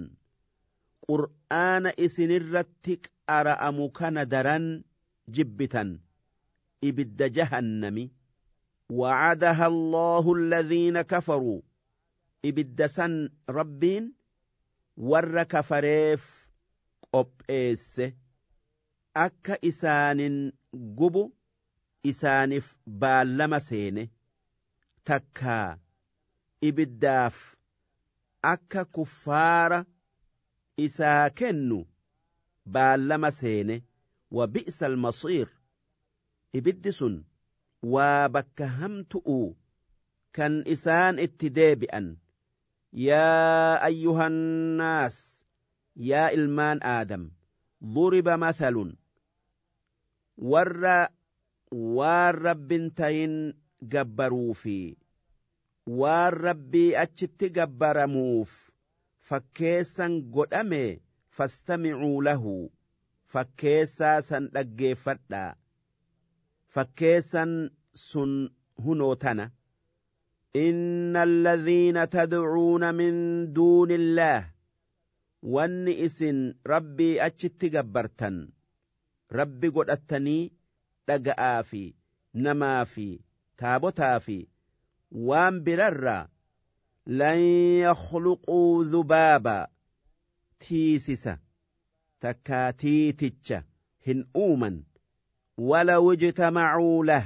qur'aana isinirratti qara'amu kana daran jibbitan ibidda jahannami wa'adaha Allahu alladhiina kafaruu ibidda san rabbiin warra kafareef qopheesse akka isaanin gubu isaanif baallama seene takkaa ibiddaaf akka kuffaara isaa kennu baallama seene wa bi'sa almasiir ibiddi sun waa bakka hamtu'u kan isaan itti deebi'an yaa ayyuhannaas yaa ilmaan aadam duriba mathalun warra waan rabbin tayin gabbaruufi waan rabbii achitti gabbaramuuf fakkeessan godhame fastamicuu lahu fakkeessaa san dhaggeeffadhaa fakkeessan sun hunoo tana inna alladhiina tadcuuna min duuni illaah wanni isin rabbii achitti gabbartan rabbi godhattanii dhaga'aa fi namaa fi taabotaa fi waan birarraa lan yakhluquu dhubaaba tiisisa takkaa tiiticha hin uuman walaw ijtamacuu lah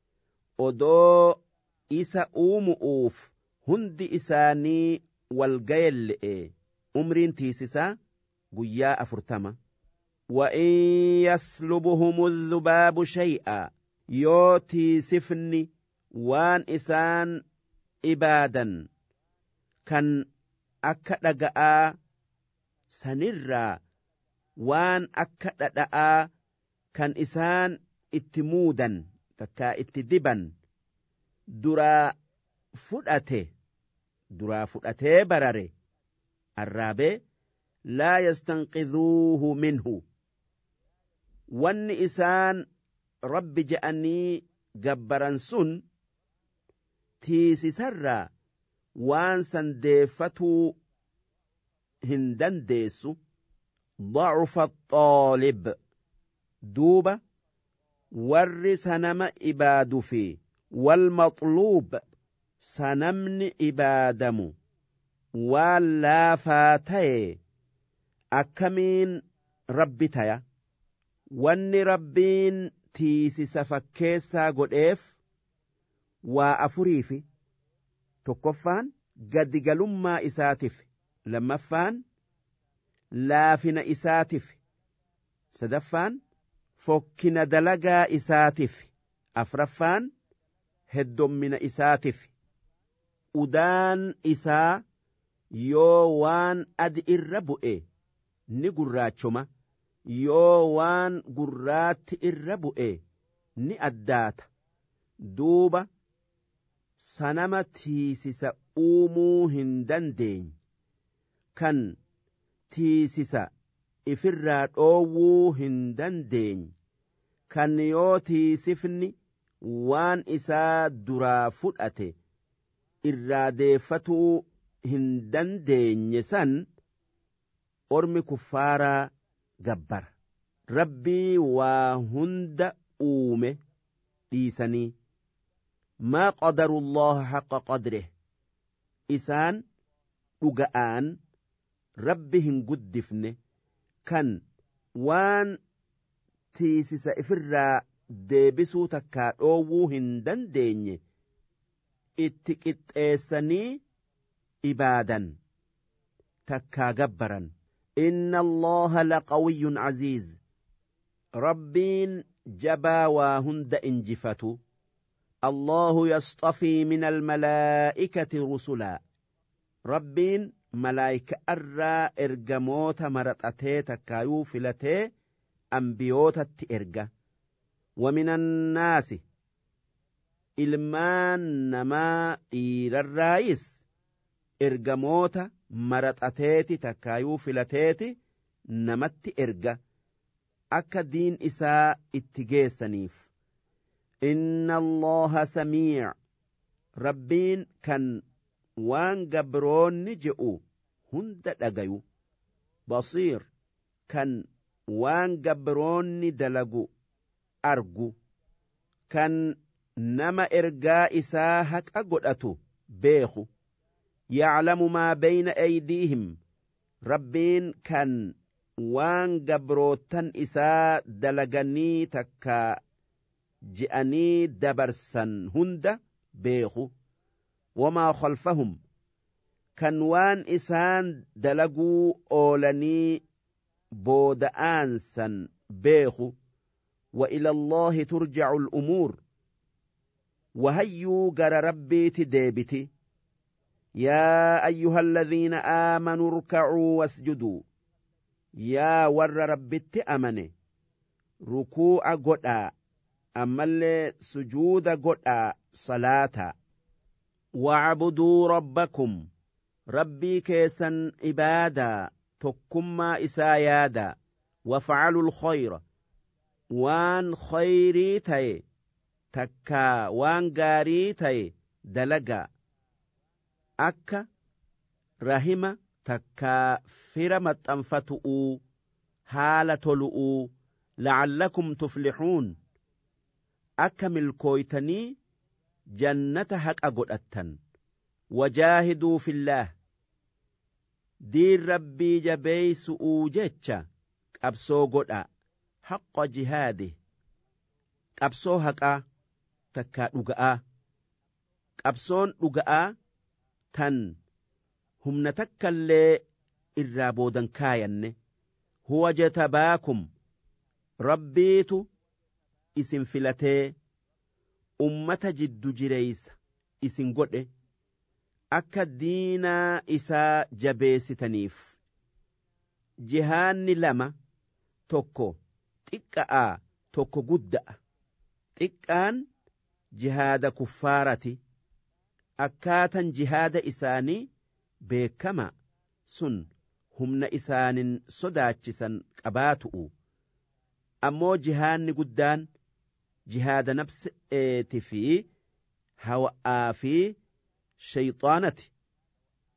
odoo isa uumu'uuf hundi isaanii walgayelle'e umriin tiisisaa guyyaa 40 وإن يسلبهم الذباب شيئا يوتي سفني وان إسان إبادا كان أكدقاء سنرا وان أكدقاء كان إسان اتمودا تكا اتدبا درا فؤته برره الرابع لا يستنقذوه منه وان إسان رب جأني جبران سن تيسي سرّا وان سندفتو هندن ديسو ضعف الطالب duuba warri sanama ibaadu fi walmaxluub sanamni ibaadamu waan laafaa ta'e akkamiin rabbi taya wanni rabbiin tiisisa fakkeessaa godheef waa afuriifi tokkoffaan gadigalummaa isaatiif lammaffaan laafina isaatiif sadaffaan fokkina dalagaa isaatiif afraffaan heddommina isaatiif udaan isaa yoo waan adi irra bu'e ni gurraachoma yoo waan gurraatti irra bu'e ni addaata duuba sanama tiisisa uumuu hin dandeenye kan tiisisa ifirraa dhoowwuu hin dandeenye kan yoo tiisifni waan isaa duraa fudhate irraa deeffatuu hin dandeenye san ormi kuffaaraa gabbara rabbii waa hunda uume dhiisanii maa qadaru llaha haqqa qadrih isaan dhuga'aan rabbi hin guddifne kan waan tiisisa ifirraa deebisuu takkaa dhoowwuu hin dandeenye itti qixxeessanii ibaadan takkaa gabbaran inna allaha laqawiyyun aziiz rabbiin jabaa waa hunda injifatu allahu yasxafii min almalaa'ikati rusulaa rabbiin malaayika irraa ergamoota maraxatee takkaayuu filatee ambiyootatti erga ومن الناس ilmaan namaa dhiirarraayis ergamoota maraxateeti takkaayuu filateeti namatti erga akka diin isaa itti geessaniif inna allaha samiic rabbiin kan waan gabroonni je'u hunda dhagayu basiir kan waan gabroonni dalagu argu kan nama ergaa isaa haqa godhatu beeku yaclamu maa bayna aydiihim rabbiin kan waan gabrootan isaa dalaganii takkaa je'anii dabarsan hunda beeku wamaa khalfahum kan waan isaan dalaguu oolanii booda'aansan beeku وإلى الله ترجع الأمور وهيو غر ربيت ديبتي يا أيها الذين آمنوا اركعوا واسجدوا يا ور ربت أمني ركوع قدأ أمال سجود قدأ صلاة واعبدوا ربكم ربي كيسا إبادا تكما إسايادا وفعلوا الخير waan khayrii ta'e takkaa waan gaarii ta'e dalagaa akka rahima takkaa fira maxxanfatu'uu haala tolu'uu la'allakum tuflixuun akka milkooytanii jannata haqa godhattan wajaahiduu fillaah diin rabbii jabeeysu'uu jecha qabsoo godha حق جهاده قبسو حقا تكا دغا قبسون دغا تن هم نتكل الرابودن كاين هو جتباكم ربيت اسم فلته أمة جد جريس اسم قد أكا دينا إسا جبيس تنيف جهان لما توكو xiqqa'aa tokko gudda'a xiqqaan jihaada kuffaarati akkaatan jihaada isaanii beekama sun humna isaanin sodaachisan qabaatu'u ammoo jihaanni guddaan jihaada nafseeti fi hawa'aa fi shayxaanati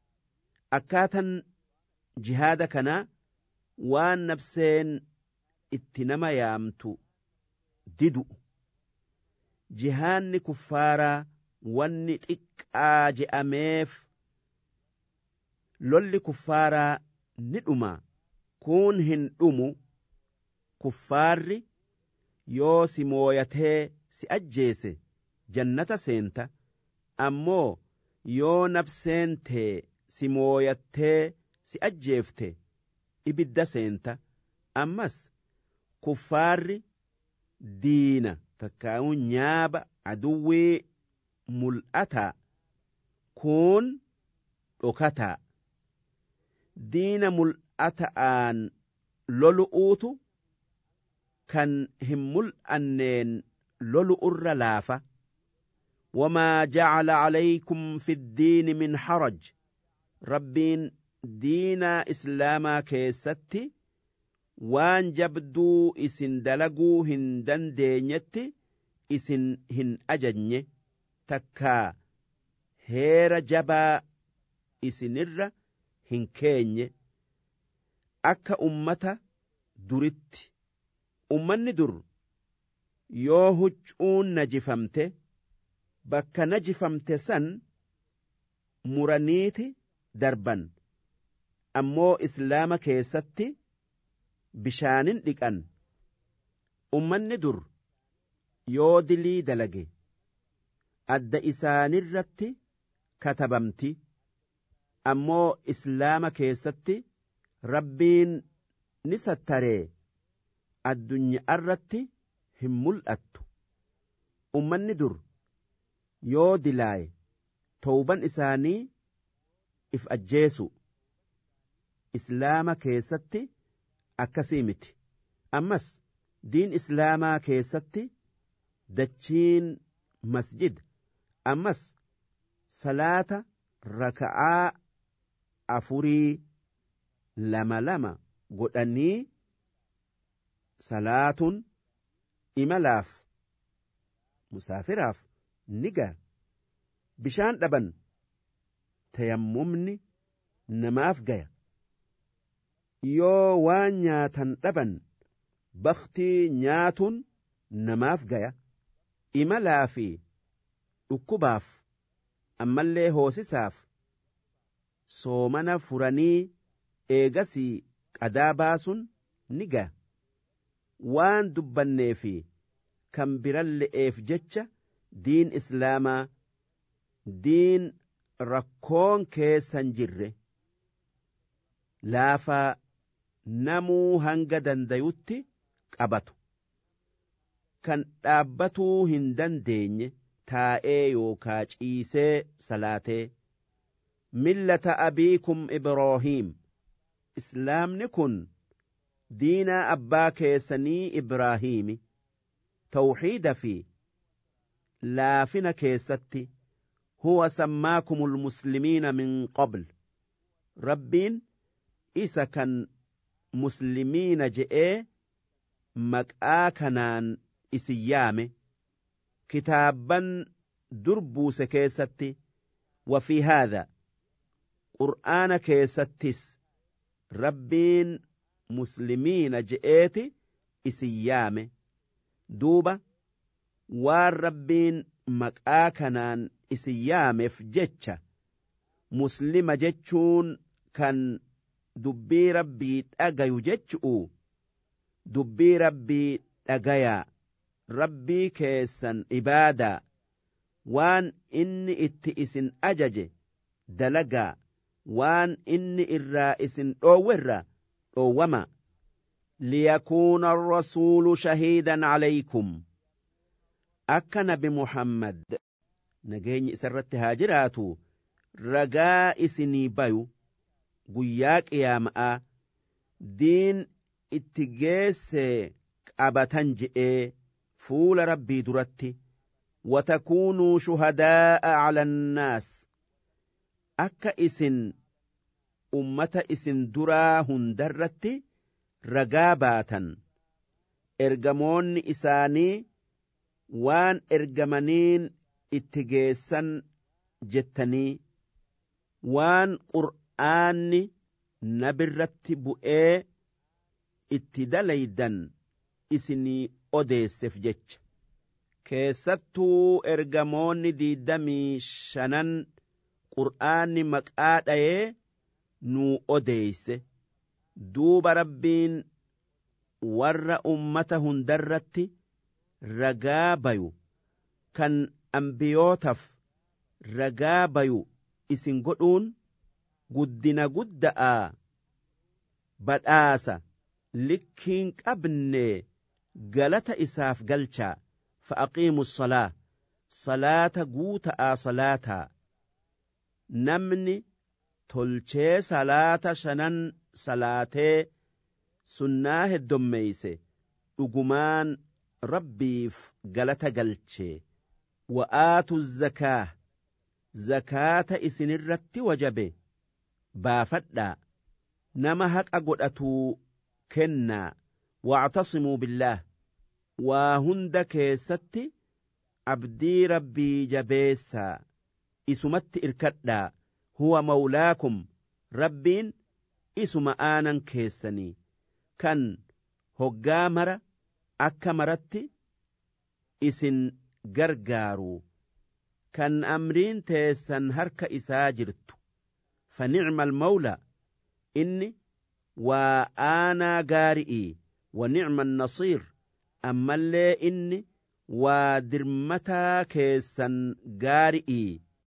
akkaatan jihaada kana waan nafseen itti nama yaamtu didu. Jihaanni kuffaaraa wanni xiqqaa je'ameef lolli kuffaaraa ni dhuma. Kun hin dhumu. Kuffaarri yoo si mooyatee si ajjeese jannata seenta. Ammoo yoo nafseen tee si mooyattee si ajjeefte ibidda seenta. Ammas kuffaarri diina takkaa'uu nyaaba aduwwii mul'ataa. Kun dhokataa. Diina mul'ata'aan lolu'uutu kan hin mul'anneen lolu'urra laafa. وما جعل عليكم في الدين من حرج. ربين دينا إسلاما كيستي وان جبدو إسن دلقو هندن دينيتي إسن هن أجني تكا هير جبا إسنر هن كيني أكا أمتا درت أمني در يوهجون نجفمته bakka najifamte san muraniiti darban. Ammoo islaama keessatti bishaanin dhiqan. Ummanni dur yoo dilii dalage adda isaanirratti katabamti. Ammoo islaama keessatti rabbiin ni sattaree addunyaarratti hin mul'attu. Ummanni dur yoo dilaaye tawban isaanii if ajjeesu. Islaama keessatti akkasii miti. Ammas diin islaamaa keessatti dachiin masjid. Ammas salaata raka'aa 4 2 godhanii salaatun imalaaf musaafiraaf niga. Bishaan dhaban tayammumni namaaf gaya. Yoo waan nyaatan dhaban baktii nyaatuun namaaf gaya. Imalaa fi dhukkubaaf ammallee hoosisaaf soomana furanii eegasii qadaa baasuun ni gaya. Waan dubbannee fi kan biralle'eef jecha diin islaamaa diin rakkoon keessan jirre laafaa namuu hanga dandayutti qabatu. Kan dhaabbatuu hin dandeenye taa'ee yookaa ciisee salaatee. Millata abiikum Ibraahiim. Islaamni kun diinaa abbaa keessanii Ibraahiimi. Tawxiida fi laafina keessatti huwa sammaakumul muslimiina min qabl. Rabbiin isa kan muslimiina je'ee maqaa kanaan isin yaame kitaabban durbuuse keessatti wafii haadha qur'aana keessattis rabbiin muslimiina je'eeti isin yaame. Duuba waan rabbiin maqaa kanaan isin yaameef jecha muslima jechuun kan dubbii rabbii dhagayu jechu'u. Dubbii rabbii dhagayaa. Rabbii keessan ibaadaa. Waan inni itti isin ajaje dalagaa. Waan inni irraa isin dhoowwerra dhoowwama. ليكون الرسول شهيدا عليكم. akka nabi Muhammad nageenyi isarratti haa jiraatu ragaa isinii bayu guyyaa qiyaama'aa diin itti geesse qabatan je'ee fuula rabbii duratti watakuunuu shuhadaa'a 'ala annaas. akka isin ummata isin duraa hundarratti ragaa baatan ergamoonni isaanii waan ergamaniin itti geessan jettanii waan qur'aanni nabirratti bu'ee itti dalaydan isinii odeesseef jecha. Keessattuu ergamoonni 25 qur'aanni maqaa dhayee nuu odeeyse. Duuba rabbiin warra ummata hundarratti ragaa bayu kan ambiyootaaf ragaa bayu isin godhuun guddina gudda'aa badhaasa likkiin qabne galata isaaf galchaa. فأقيموا الصلاة صلاة قوتا صلاة نمني تلشي صلاة شنن صلاة سناه الدميسي أقمان ربيف قلت قلتشي وآتوا الزكاة زكاة إسنرت وجبه بافدا نمهك أقلتو كنا واعتصموا بالله waa hunda keessatti abdii rabbii jabeessaa isumatti irkadhaa huwa mawlaakum rabbiin isuma aanan keessanii kan hoggaa mara akka maratti isin gargaaru kan amriin teessan harka isaa jirtu fani'mal mawla inni waa aanaa gaari'ii wa ni'man nasiir ammallee inni waa dirmataa keessan gaari'ii